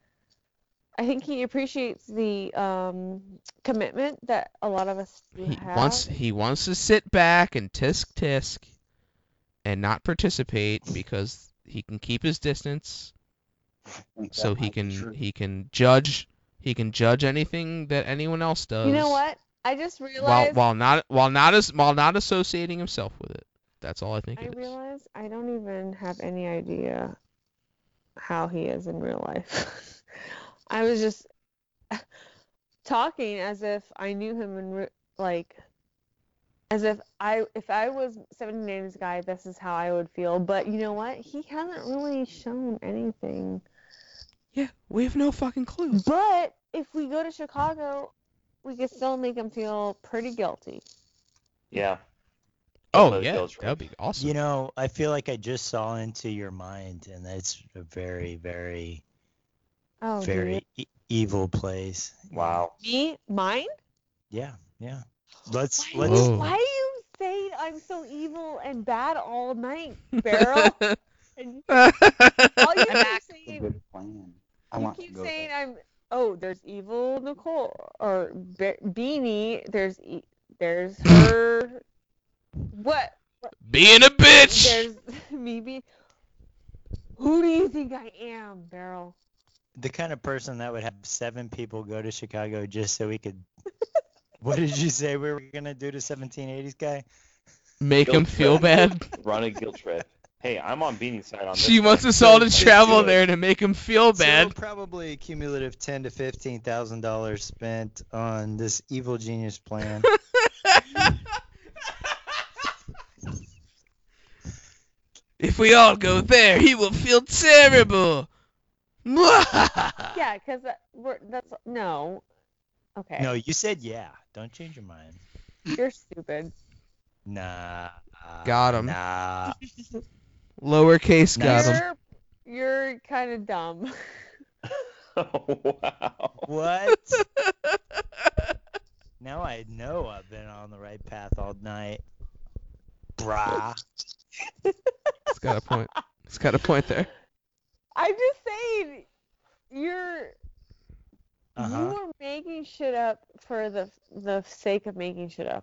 I think he appreciates the um commitment that a lot of us do He have. wants he wants to sit back and tisk tisk and not participate because he can keep his distance, think so that he might be can true. he can judge he can judge anything that anyone else does. You know what? I just While realized while not while not as while not associating himself with it. That's all I think I it is. realized I don't even have any idea how he is in real life. I was just talking as if I knew him in re- like as if I if I was seventeen eighties guy, this is how I would feel. But you know what? He hasn't really shown anything. Yeah, we have no fucking clue. But if we go to Chicago, we could still make him feel pretty guilty. Yeah. Oh Those yeah, guilt that would be awesome. You know, I feel like I just saw into your mind, and it's a very, very, Oh, very e- evil place. Wow. me, mine? Yeah, yeah. Let's Why, let's. you, Whoa. why are you saying I'm so evil and bad all night, Beryl? And all you I'm keep back. It's a saying, good plan. I you want to keep go saying there. I'm. Oh, there's evil Nicole or Be- Beanie. There's e- there's her. What? Being a bitch. There's me. Be- Who do you think I am, Beryl? The kind of person that would have seven people go to Chicago just so we could. What did you say we were gonna do to seventeen eighties guy? Make him Guilt feel trip. bad. Run a guilt trip. Hey, I'm on Beanie's side on this. She wants one. us all to Let's travel do it. there to make him feel bad. So probably a cumulative ten to fifteen thousand dollars spent on this evil genius plan. If we all go there, he will feel terrible. Yeah, because we're that's no. Okay, No, you said yeah. Don't change your mind. you're stupid. Nah. Got 'em. Nah. Lowercase got him. You're you're kind of dumb. Wow. What? Now I know I've been on the right path all night. Brah. It's got a point. It's got a point there. I'm just saying, you're Uh-huh. you are making shit up for the the sake of making shit up.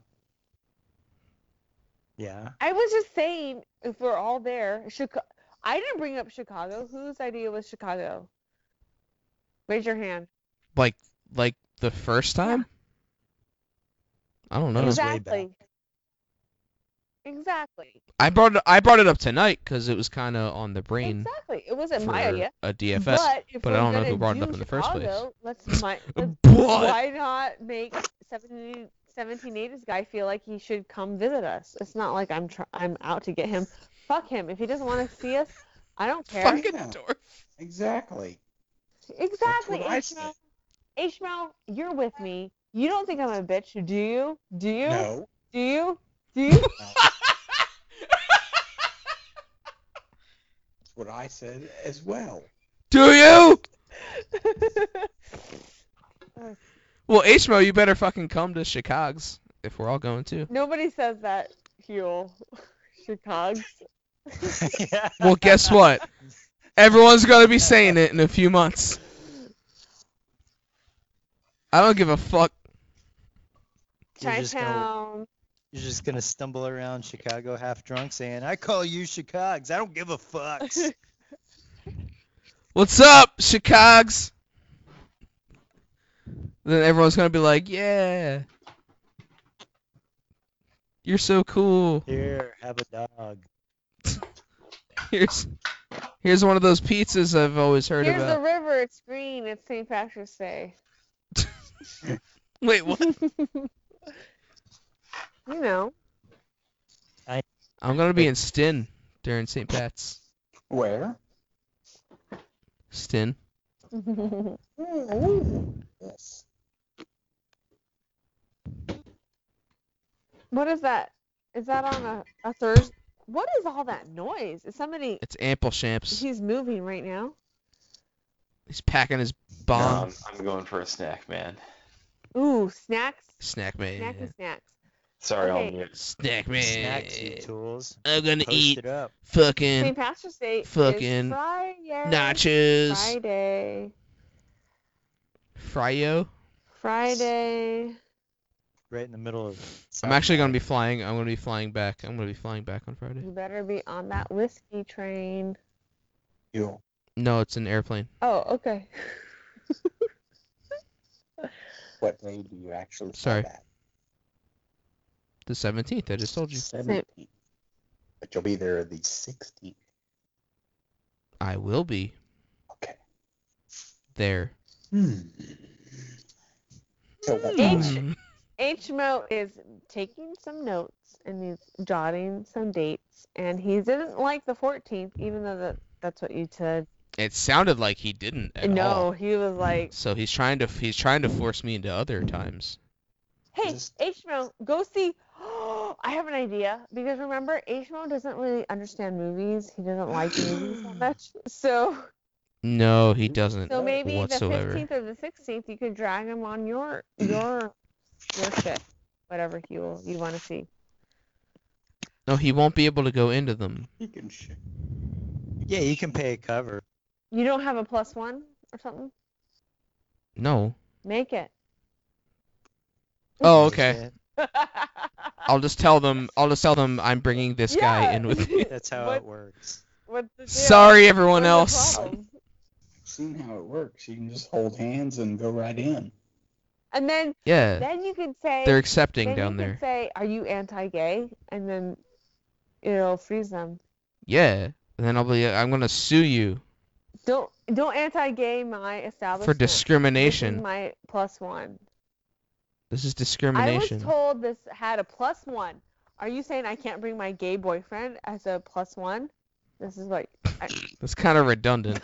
Yeah. I was just saying, if we're all there, Chicago. I didn't bring up Chicago. Whose idea was Chicago? Raise your hand. Like like the first time? I don't know. That was way back. Exactly. Exactly. I brought it, I brought it up tonight because it was kind of on the brain Exactly. It wasn't for my idea. a D F S, But if but we're I don't know gonna who brought it do up in the first place. Chicago, let's, might, let's But why not make seventeen, seventeen eighties guy feel like he should come visit us? It's not like I'm tr- I'm out to get him. Fuck him. If he doesn't want to see us, I don't care. fucking Yeah. dwarf. Exactly. Exactly. what I Ishmael. Ishmael, you're with me. You don't think I'm a bitch, do you? Do you? No. Do you? Do you? That's what I said as well. Do you? Well, Ishmael, you better fucking come to Chicago's if we're all going to. Nobody says that, Huel. Chicago. Yeah. Well, guess what? Everyone's gonna be saying it in a few months. I don't give a fuck. You're just gonna Chinatown. you're just gonna stumble around Chicago half drunk saying, "I call you Chicago's. I don't give a fucks." What's up, Chicago's? Then everyone's gonna be like, yeah. You're so cool. Here, have a dog. Here's here's one of those pizzas I've always heard Here's the about. river. It's green. It's Saint Patrick's Day. Wait, what? You know. I'm gonna be in Stin during Saint Pat's. Where? Stin. Oh, yes. What is that? Is that on a, a Thursday? What is all that noise? Is somebody... It's Ample Champs. He's moving right now. He's packing his No, bomb. I'm, I'm going for a snack, man. Ooh, snacks. Snack man. Snacky snacks. Sorry, Okay. I'll mute. Snack man. Snacks, you tools. I'm gonna Post eat it up. fucking Saint Patrick's Day fucking is Friday. nachos. Friday. Fryo. Friday. Right in the middle of. I'm actually gonna be flying. I'm gonna be flying back. I'm gonna be flying back on Friday. You better be on that whiskey train. You. No, it's an airplane. Oh, okay. What day do you actually Sorry. fly back? The seventeenth. I just told you. seventeenth. But you'll be there the sixteenth. I will be Okay. there. Hmm. So what H- Mm. H M O is taking some notes and he's jotting some dates, and he didn't like the fourteenth, even though that, that's what you said. It sounded like he didn't at no, all. he was like, So he's trying to he's trying to force me into other times. hey, Just- H M O, go see. I have an idea, because remember, H M O doesn't really understand movies. He doesn't like movies that much. So, No, he doesn't so maybe the whatsoever. fifteenth or the sixteenth, you could drag him on your your your shit, whatever you you want to see. No, he won't be able to go into them. You can sh- Yeah, you can pay a cover. You don't have a plus one or something? No. Make it. Oh, okay. Shit. I'll just tell them. I'll just tell them I'm bringing this guy Yeah. in with me. That's how What- it works. What's the deal? Sorry, everyone What's the else. problem? I've seen how it works. You can just hold hands and go right in. And then Yeah, then you could say they're accepting then down you there. could say, "Are you anti-gay?" And then it'll freeze them. Yeah, and then I'll be. I'm gonna sue you Don't don't anti-gay my establishment. for This is discrimination. my plus one. This is I was discrimination. told this had a plus one. Are you saying I can't bring my gay boyfriend as a plus one? This is like. I... That's kind of redundant.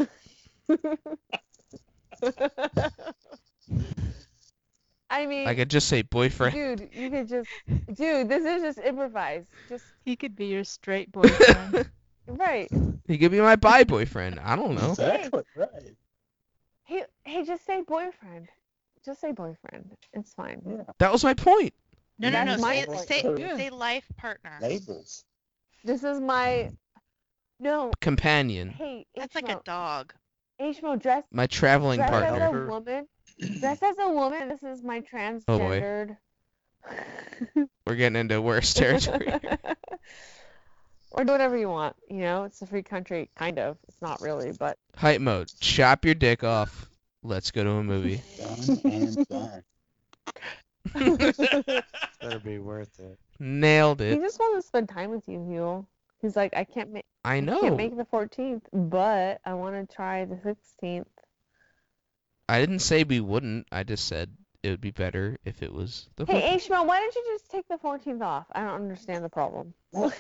I mean, I could just say boyfriend. dude, you could just, dude, this is just improvised. Just He could be your straight boyfriend. right. He could be my bi boyfriend. I don't know. Exactly right. Hey, hey, just say boyfriend. Just say boyfriend. It's fine. Yeah. That was my point. No, no, That's no. my Say, point. say, Yeah. say life partner. Labels. This is my. No. Companion. Hey, That's like a dog. H M O, dress My traveling dress as partner. a woman. Dress as a woman. This is my Oh, boy. transgendered. We're getting into worse territory. here. Or do whatever you want. You know, it's a free country, kind of. It's not really, but Hype mode. Chop your dick off. Let's go to a movie. Done and done. Better be worth it. Nailed He it. just wants to spend time with you, Huel. He's like, I can't make I I can't know. make the fourteenth, but I want to try the sixteenth. I didn't say we wouldn't. I just said it would be better if it was the Hey, fourteenth. Ishmael, why don't you just take the fourteenth off? I don't understand the problem. Well,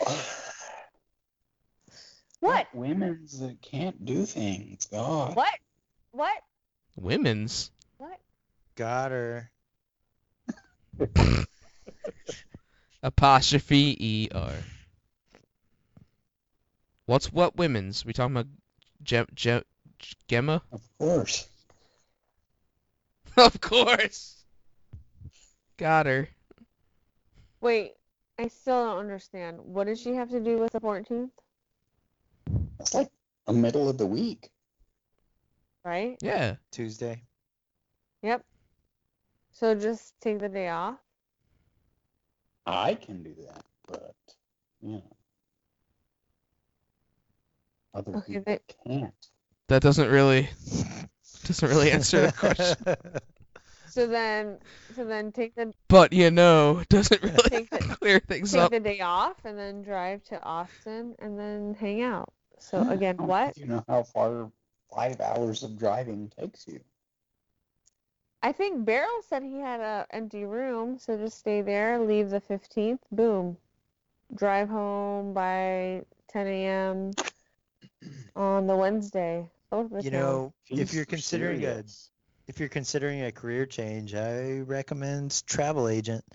What? women's that can't do things. God. What? What? Women's. What? Got her. Apostrophe E R. What's what women's? We talking about Gem, Gem, Gemma? Of course. Of course. Got her. Wait, I still don't understand. What does she have to do with the fourteenth? That's like the middle of the week. Right? Yeah. Tuesday. Yep. So just take the day off? I can do that, but you know, other Okay, people they- can't. That doesn't really doesn't really answer the question. So then, so then take the But you know, doesn't really Take the- clear things take up. the day off and then drive to Austin and then hang out. So again, Oh, what? You know how far five hours of driving takes you. I think Beryl said he had a empty room, so just stay there, leave the fifteenth, boom. Drive home by ten a m on the Wednesday. Both the You times. know, if Jeez, you're for considering a serious. if you're considering a career change, I recommend travel agent.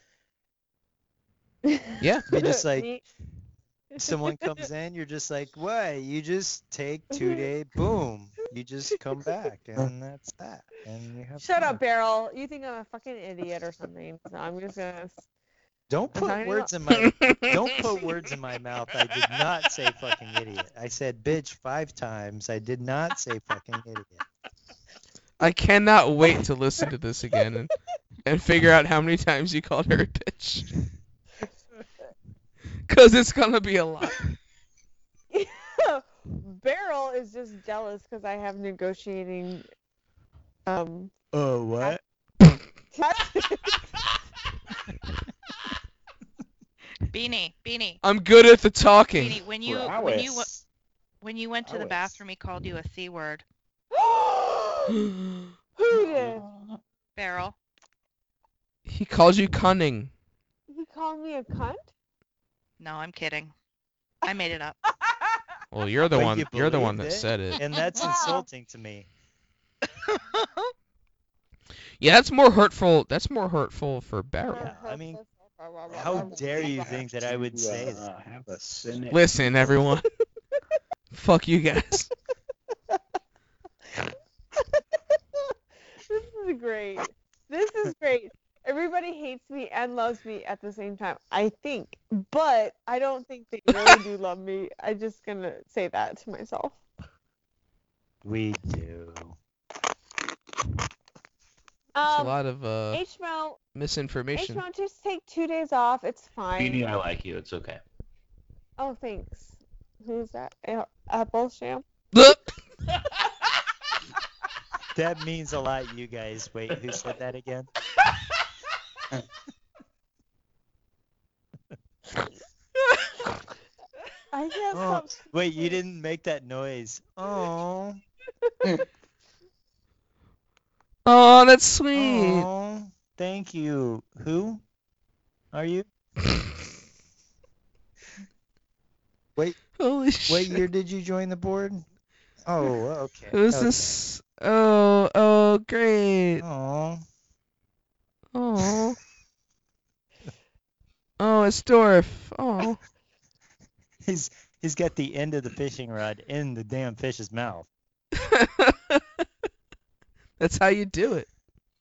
Yeah. Be just like Me- someone comes in, you're just like, what? You just take two day, boom. You just come back, and that's that. And you have Shut fun. up, Beryl. You think I'm a fucking idiot or something. So I'm just gonna. Don't I'm put talking words in my don't put words in my mouth. I did not say fucking idiot. I said bitch five times. I did not say fucking idiot. I cannot wait to listen to this again and, and figure out how many times you called her a bitch. Cause it's gonna be a lot. Beryl is just jealous because I have negotiating. Um. Oh, what? Beanie, Beanie, I'm good at the talking. Beanie. When you when you Prowess. when you went to the Prowess. bathroom, he called you a c word. Who did? Beryl. He calls you cunning. He called me a cunt? No, I'm kidding. I made it up. Well, you're the But one. you You're the one believed that it? said it. And that's insulting to me. Yeah, that's more hurtful. That's more hurtful for Beryl. Yeah, I mean, how dare you think that I would say that? Uh, have a cynic. Listen, everyone. Fuck you guys. This is great. This is great. Everybody hates me and loves me at the same time, I think. But I don't think they really do love me. I'm just going to say that to myself. We do. There's a Um, lot of uh, H-Mo, misinformation. H-Mo, just take two days off. It's fine. Beanie, I like you. It's okay. Oh, thanks. Who's that? A- Apple Sham? That means a lot, you guys. Wait, who said that again? I can't Oh, stop. wait, you didn't make that noise. Oh. Oh, that's sweet. Oh, thank you. Who are you? Wait, Holy shit. what year did you join the board? Oh, okay. Who's okay. this? Oh, oh, great. Oh, Oh. Oh, it's Dorf. Oh. he's he's got the end of the fishing rod in the damn fish's mouth. That's how you do it.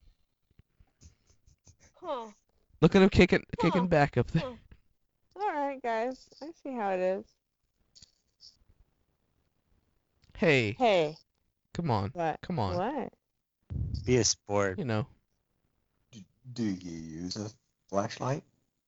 Huh. Look at him kicking kicking Huh. back up there. Huh. All right, guys. I see how it is. Hey, Hey. come on. What? Come on. What? Be a sport. You know. Do you use a flashlight?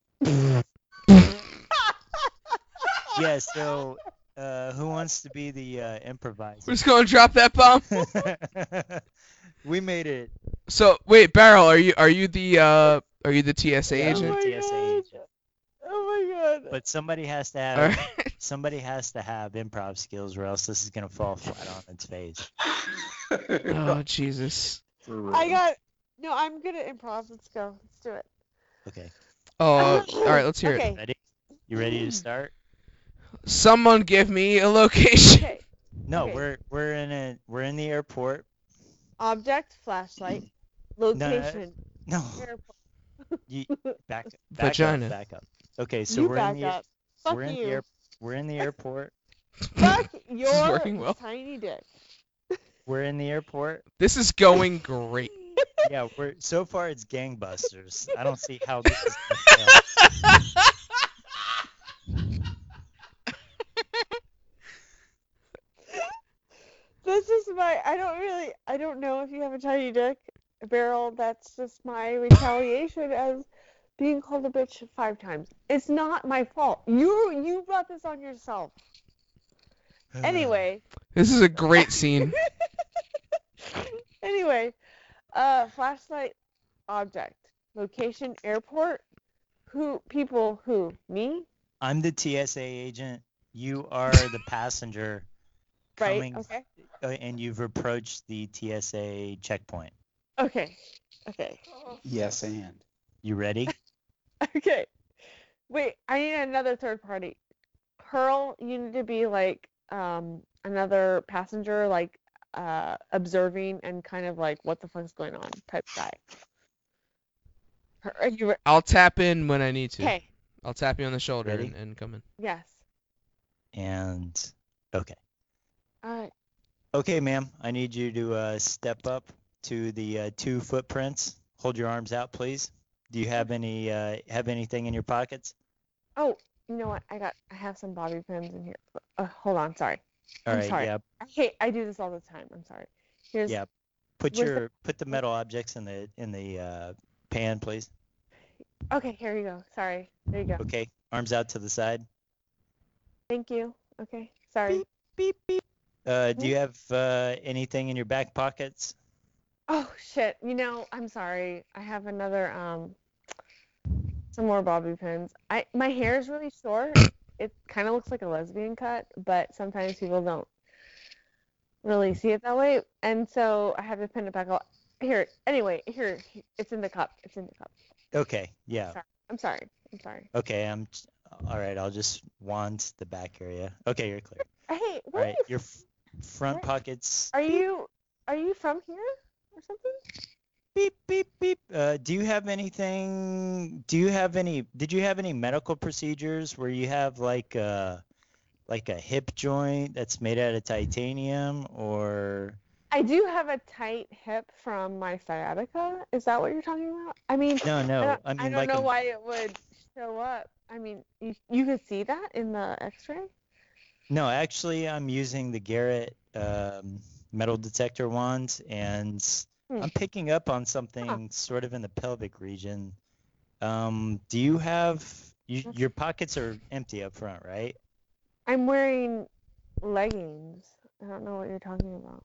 Yeah, so uh, who wants to be the uh, improviser? We're just gonna drop that bomb. We made it. So wait, Barrel, are you are you the uh are Are you the T S A Yeah, I'm agent? the T S A agent. Oh my god. But somebody has to All have right. somebody has to have improv skills, or else this is gonna fall flat on its face. Oh Jesus. I got. No, I'm good at improv. Let's go. Let's do it. Okay, Oh, all right. Let's hear Okay. it. ready? You ready to start? Someone give me a location. Okay. No, Okay. we're we're in a we're in the airport. Object, flashlight, location, No, airport. you back back Vagina. up, back up. Okay, so You we're back in the up. Fuck we're in you. the air we're in the airport. Fuck This is your working well. tiny dick. We're in the airport. This is going great. Yeah, we're so far it's gangbusters. I don't see how this is gonna fail. This is my. I don't really. I don't know if you have a tiny dick, Beryl. That's just my retaliation as being called a bitch five times. It's not my fault. You you brought this on yourself. Anyway. This is a great scene. Anyway, uh, flashlight, object, location, airport. Who? People? Who? Me? I'm the T S A agent. You are the passenger Right. coming, Okay. uh, and you've approached the T S A checkpoint. Okay. Okay. Yes, and. You ready? Okay. Wait, I need another third party. Pearl, you need to be like um another passenger, like uh observing and kind of like what the fuck's going on type guy. Her, are you re- I'll tap in when I need to. okay? I'll tap you on the shoulder Ready? and, and come in. Yes. And okay. All right. Okay, ma'am. I need you to uh, step up to the uh, two footprints. Hold your arms out, please. Do you have any uh, have anything in your pockets? Oh, you know what? I got. I have some bobby pins in here. Uh, hold on. Sorry. All I'm right. sorry. Yeah. I hate. I do this all the time. I'm sorry. Here's. Yeah. Put where's your put the metal objects in the in the uh, pan, please. Okay. Here you go. Sorry. There you go. Okay. Arms out to the side. Thank you. Okay. Sorry. Beep beep. Uh, do you have uh, anything in your back pockets? Oh shit. You know, I'm sorry. I have another um some more bobby pins. I my hair is really short. It kind of looks like a lesbian cut, but sometimes people don't really see it that way, and so I have to pin it back. Up. Here. Anyway, here it's in the cup. It's in the cup. Okay. Yeah. Sorry. I'm sorry. I'm sorry. Okay. I'm all right. I'll just wand the back area. Okay, you're clear. Hey, All where right. are you? Your f- front where- pockets. Are you are you from here or something? Beep beep beep. Uh, do you have anything? Do you have any? Did you have any medical procedures where you have like a like a hip joint that's made out of titanium, or? I do have a tight hip from my sciatica. Is that what you're talking about? I mean, No, I no. don't, I mean I don't like know a. why it would show up. I mean, you, you could see that in the X-ray? No, actually, I'm using the Garrett um, metal detector wand, and Hmm. I'm picking up on something sort of in the pelvic region. Um, do you have you, your pockets are empty up front, right? I'm wearing leggings. I don't know what you're talking about.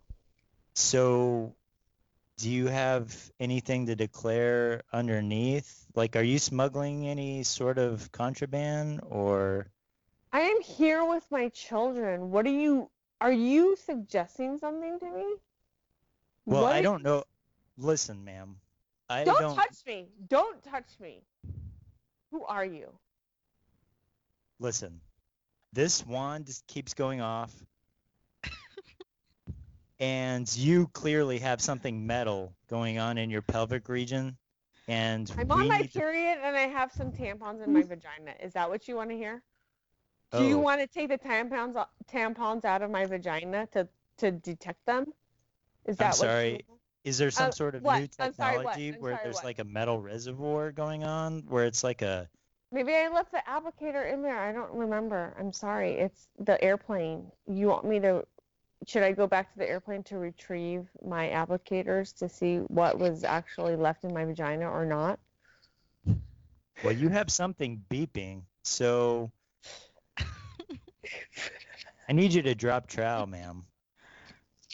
So, do you have anything to declare underneath? Like, are you smuggling any sort of contraband, or? I am here with my children. What are you? Are you suggesting something to me? Well, What I are- don't know. Listen, ma'am, I Don't, don't. touch me. Don't touch me. Who are you? Listen, this wand just keeps going off, and you clearly have something metal going on in your pelvic region, and I'm we on my need to- period and I have some tampons in my vagina. Is that what you want to hear? Do you Oh. want to take the tampons o- tampons out of my vagina to to detect them? Is that I'm what sorry. you Is there some Uh, sort of what? new I'm sorry, what? technology I'm where sorry, there's what? like a metal reservoir going on, where it's like a Maybe I left the applicator in there. I don't remember. I'm sorry. It's the airplane. You want me to should I go back to the airplane to retrieve my applicators to see what was actually left in my vagina or not? well, you have something beeping, so I need you to drop trowel, ma'am.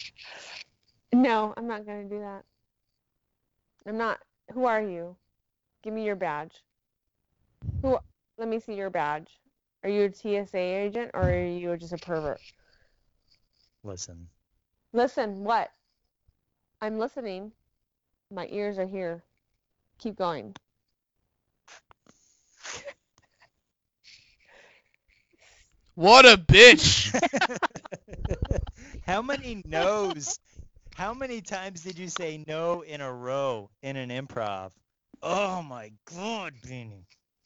No, I'm not going to do that. I'm not. Who are you? Give me your badge. Who? Let me see your badge. Are you a T S A agent or are you just a pervert? Listen. Listen, what? I'm listening. My ears are here. Keep going. What a bitch! How many no's? How many times did you say no in a row in an improv? Oh my God, Beanie.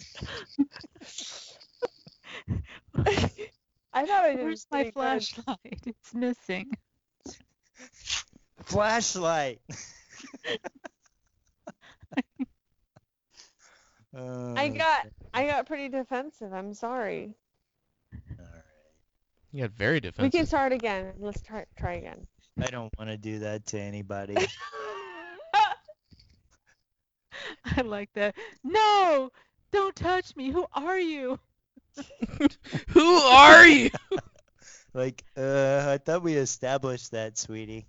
I thought I did Where's pretty my good. flashlight? It's missing. Flashlight. I got I got pretty defensive. I'm sorry. All right. You got very We defensive. can start again. Let's try try again. I don't want to do that to anybody. I like that. No! Don't touch me. Who are you? Who are you? Like, uh, I thought we established that, sweetie.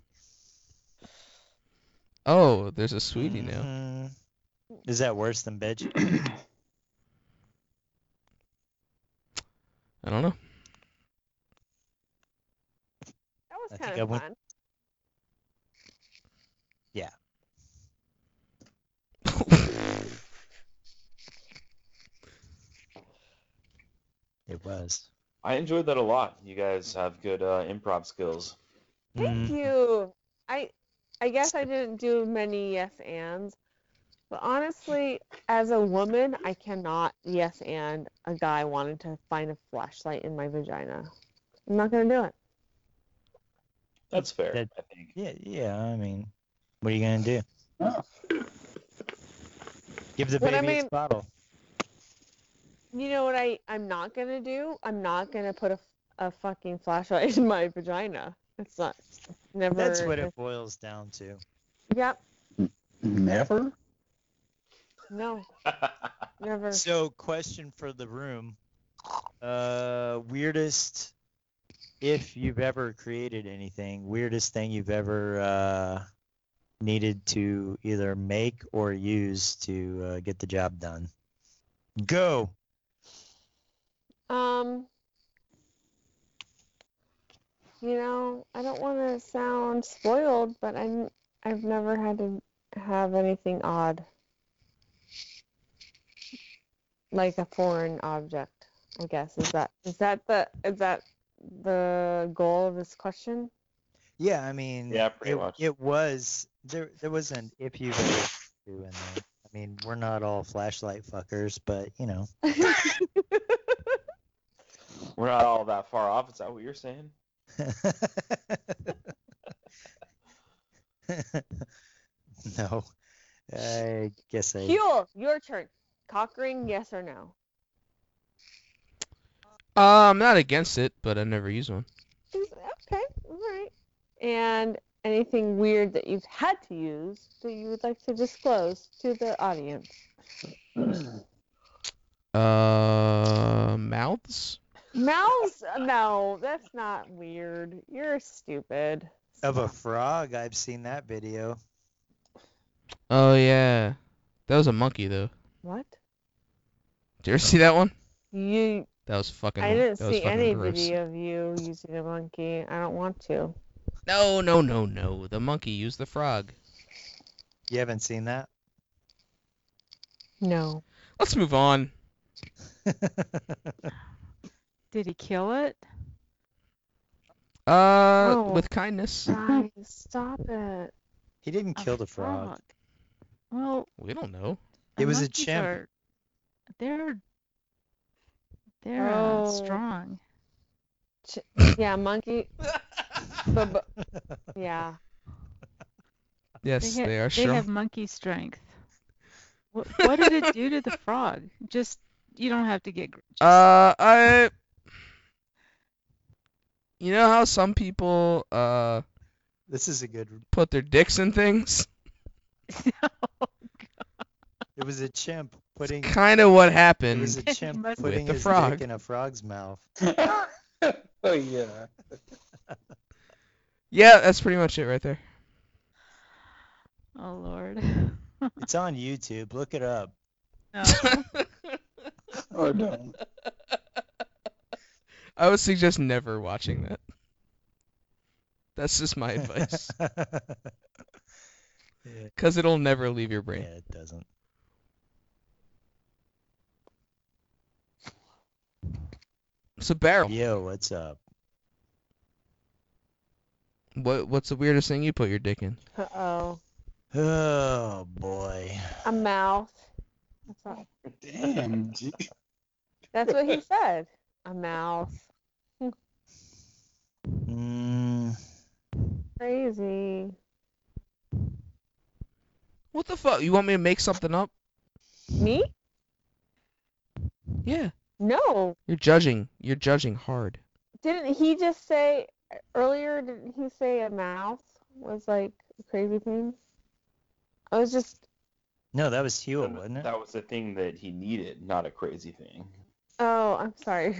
Oh, there's a sweetie now. Mhm. Is that worse than bitch? I don't know. That was I kind think of I went- fun. Yeah. It was. I enjoyed that a lot. You guys have good uh, improv skills. Thank Mm. you. I I guess I didn't do many yes ands, but honestly, as a woman, I cannot yes and a guy wanting to find a flashlight in my vagina. I'm not gonna do it. That's fair, That- I think. Yeah, yeah. I mean, what are you gonna do? Oh. Give the But I baby its mean- bottle. You know what I I'm not gonna do? I'm not gonna put a, a fucking flashlight in my vagina. It's not. Never. That's what it boils down to. Yep. Never? No. Never. So, question for the room. Uh, weirdest, if you've ever created anything, weirdest thing you've ever uh, needed to either make or use to uh, get the job done. Go. Um. You know, I don't want to sound spoiled, but I'm I've never had to have anything odd. Like a foreign object, I guess. Is that is that the is that the goal of this question? Yeah, I mean, Yeah, pretty it, much. it was there. There was an if you've ever to in there. I mean, we're not all flashlight fuckers, but you know. We're not all that far off. Is that what you're saying? No, I guess I. Huel, your turn. Cock ring, yes or no? Uh, I'm not against it, but I've never used one. Okay, all right. And anything weird that you've had to use that you would like to disclose to the audience? Uh, mouths? Mouths? No, that's not weird. You're stupid. Of a frog, I've seen that video. Oh yeah, that was a monkey though. What? Did you ever see that one? You? That was fucking. I didn't that was see fucking any gross. video of you using a monkey. I don't want to. No, no, no, no. The monkey used the frog. You haven't seen that? No. Let's move on. Did he kill it? Uh, Oh. with kindness. Guys, stop it. He didn't A kill the frog. Well, We don't know. It uh, was a monkeys chimp. Are, they're they're Oh. uh, strong. Ch- yeah, monkey. But, but yeah. Yes, They, ha- they are they strong. have monkey strength. What, what did it do to the frog? Just you don't have to get. gr- Just, Uh, I. You know how some people uh This is a good. put their dicks in things? It was a chimp putting. Kind of what It happened. was a chimp Must- putting With the his frog. dick in a frog's mouth. Oh, yeah. Yeah, that's pretty much it right there. oh Lord. It's on YouTube. Look it up. No. Or don't. I would suggest never watching that. That's just my advice. Yeah, Because it'll never leave your yeah, brain. it doesn't. So, Barrel, Yo, what's up? what what's the weirdest thing you put your dick in? Uh-oh. Oh boy. A mouth. That's, not, Damn. Gee. that's what he said. A mouth. Mm, Crazy. What the fuck? You want me to make something up? Me? Yeah. No. You're judging. You're judging hard. Didn't he just say earlier, didn't he say a mouth was like a crazy thing? I was just, no, that was Huel, wasn't it? That was the thing that he needed, not a crazy thing. oh, I'm sorry.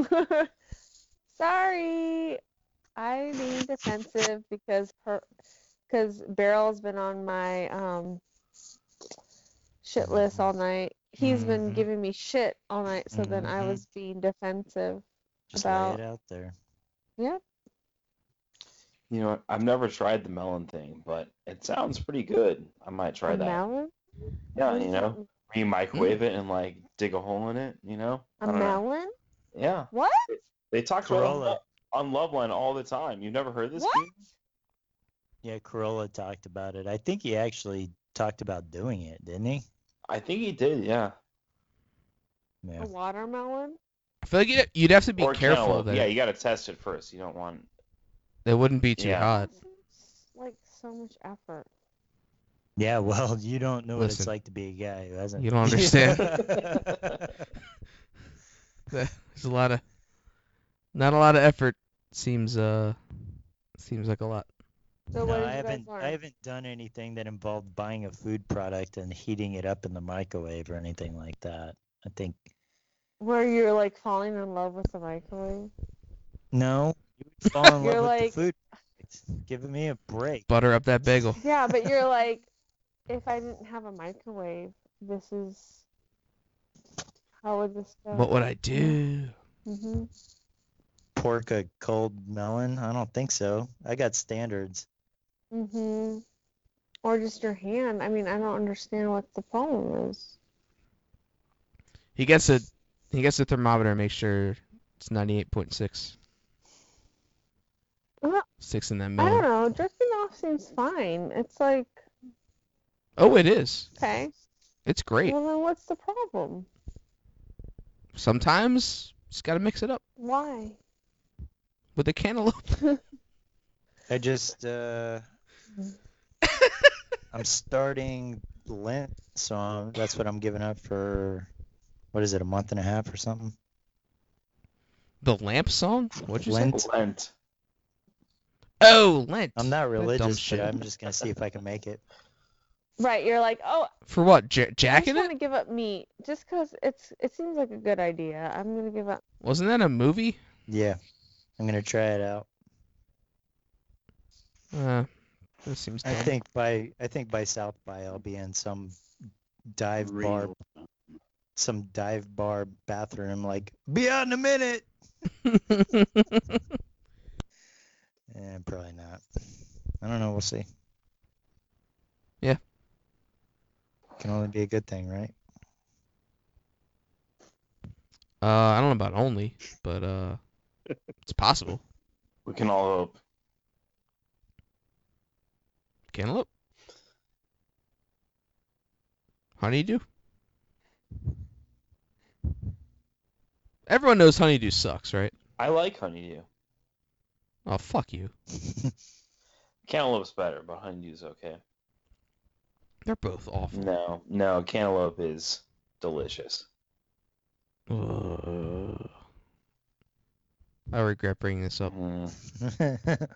Sorry. I being defensive because her, because Barrel's been on my um shit list all night. He's been Mhm. giving me shit all night, so then I Mhm. was being defensive. Just about- lay it out there. Yeah. You know, what? I've never tried the melon thing, but it sounds pretty good. I might try A that. melon? Yeah, What you is know, that? you microwave it and like dig a hole in it. You know, A I don't know. melon? Yeah, What? they talk about Corolla. it on Loveline all the time. You've never heard this? What? Pete? Yeah, Corolla talked about it. I think he actually talked about doing it, didn't he? I think he did. Yeah. Yeah. A watermelon? I feel like you'd, you'd have to be or careful cantaloupe. that Yeah, it, you got to test it first. You don't want. it wouldn't be too Yeah. hot. That seems like so much effort. Yeah, well, you don't know what it's Listen. like to be a guy who hasn't. You don't understand. There's a lot of, not a lot of effort. Seems uh, seems like a lot. So No, what did I you guys haven't. learn? I haven't done anything that involved buying a food product and heating it up in the microwave or anything like that. I think Where you're like falling in love with the microwave? no. You would fall in You're love with like- the food product. Giving me a break. Butter up that bagel. Yeah, but you're like, if I didn't have a microwave, this is, how would this go? What would I do? hmm Pork a cold melon? I don't think so. I got standards. hmm Or just your hand. I mean, I don't understand what the problem is. He gets a, he gets a thermometer and makes sure it's ninety-eight point six. Uh, Six in that I don't melon. know. Jerking off seems fine. It's like, Oh, it is. okay. It's great. Well, then what's the problem? Sometimes just gotta mix it up Why? with a cantaloupe. I just uh I'm starting Lent, so I'm- that's what I'm giving up for what is it, a month and a half or something? The lamp song? What'd you Lent. say? Lent. Oh, Lent. I'm not That dumb religious, shit. but I'm just gonna see if I can make it. Right, you're like, oh, For what? Ja- I jacking just want it? to give up meat just 'cause it's it seems like a good idea. I'm gonna give up. Wasn't that a movie? Yeah, I'm gonna try it out. Uh, that seems I dumb. think by I think by South by I'll be in some dive bar, Real. some dive bar bathroom. Like, be out in a minute. Eh, probably not. I don't know. We'll see. Yeah. Can only be a good thing, right? uh, I don't know about only, but uh, it's possible. We can all hope. Cantaloupe. Honeydew. Everyone knows honeydew sucks, right? I like honeydew. Oh, fuck you. Cantaloupe's better, but honeydew's okay. They're both awful. No, no, cantaloupe is delicious. Ugh. I regret bringing this up. Mm.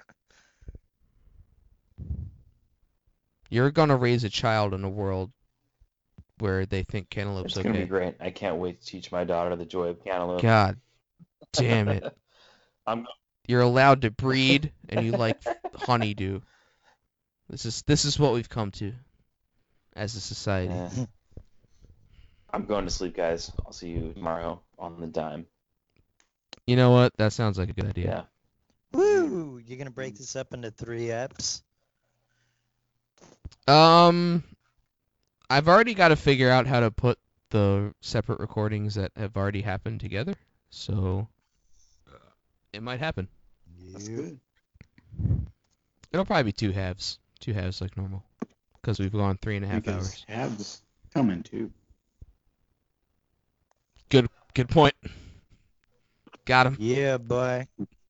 You're gonna raise a child in a world where they think cantaloupe's It's gonna be okay. great. I can't wait to teach my daughter the joy of cantaloupe. God damn it. I'm You're allowed to breed and you like honeydew. This is this is what we've come to as a society. Yeah. I'm going to sleep, guys. I'll see you tomorrow on the dime. You know what? That sounds like a good idea. Yeah. Woo! You're gonna break this up into three eps? Um, I've already got to figure out how to put the separate recordings that have already happened together, so it might happen. That's Yep. good. It'll probably be two halves, two halves like normal, because we've gone three and a half Because hours. Habs coming too. Good, good point. Got him. Yeah, boy.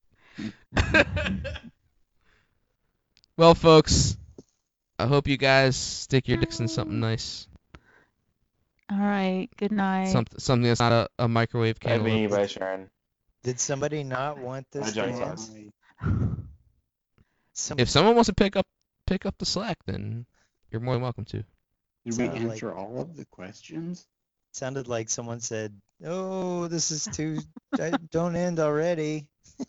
Well, folks, I hope you guys stick your dicks in something nice, All right. Good night. something something that's not a, a microwave Bye, cantaloupe. Beanie. Bye, Sharon. Did somebody not want Bye, this Johnny dance? Sauce. Some, If someone wants to pick up pick up the slack, then you're more than welcome to. Did we Sounded like- answer all of the questions? sounded like someone said, "Oh, this is too. I, don't end already."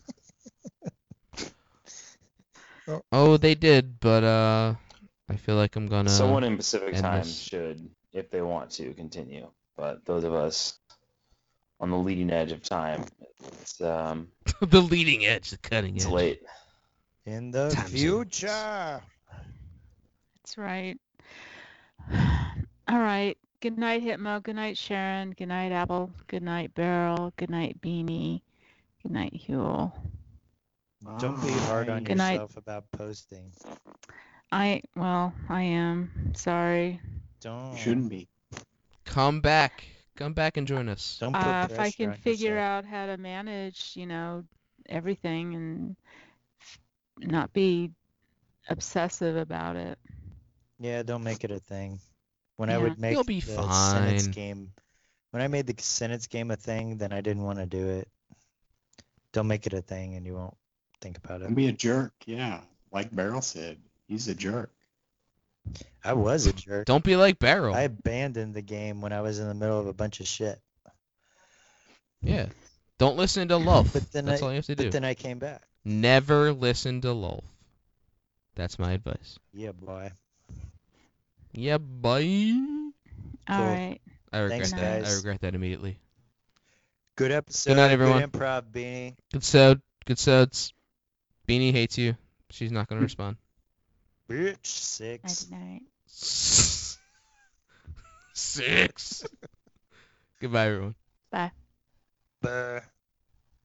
Oh, they did, but uh, I feel like I'm gonna. Someone in Pacific end time this. should, if they want to, continue. But those of us on the leading edge of time, it's um, the leading edge, the cutting it's edge. late. In the Time zones. future. That's right. All right. Good night, Hitmo. Good night, Sharon. Good night, Apple. Good night, Beryl. Good night, Beanie. Good night, Huel. Don't be hard on Bye. Good night. yourself about posting. I, well, I am. Sorry. Don't. You shouldn't be. Come back, come back and join us. Don't put Uh, if I pressure can on figure yourself. out how to manage, you know, everything and not be obsessive about it. Yeah, don't make it a thing. When I Yeah. would make You'll be the sentence fine. game, when I made the sentence game a thing, then I didn't want to do it. Don't make it a thing, and you won't think about it. Don't be a jerk. Yeah, like Beryl said, he's a jerk. I was a jerk. Don't be like Barrel. I abandoned the game when I was in the middle of a bunch of shit. Yeah. Don't listen to Lulf. But then That's I, all you have to do. but then I came back. Never listen to Lulf. That's my advice. Yeah, boy. Yeah, bye. All Cool. right. I regret Thanks, that. I guys. regret that immediately. Good episode. night, everyone. Good improv, Beanie. Good sod. Good sods. Beanie hates you. She's not gonna respond. Bitch. Night, Six. night. Six. Goodbye, everyone. Bye. Buh.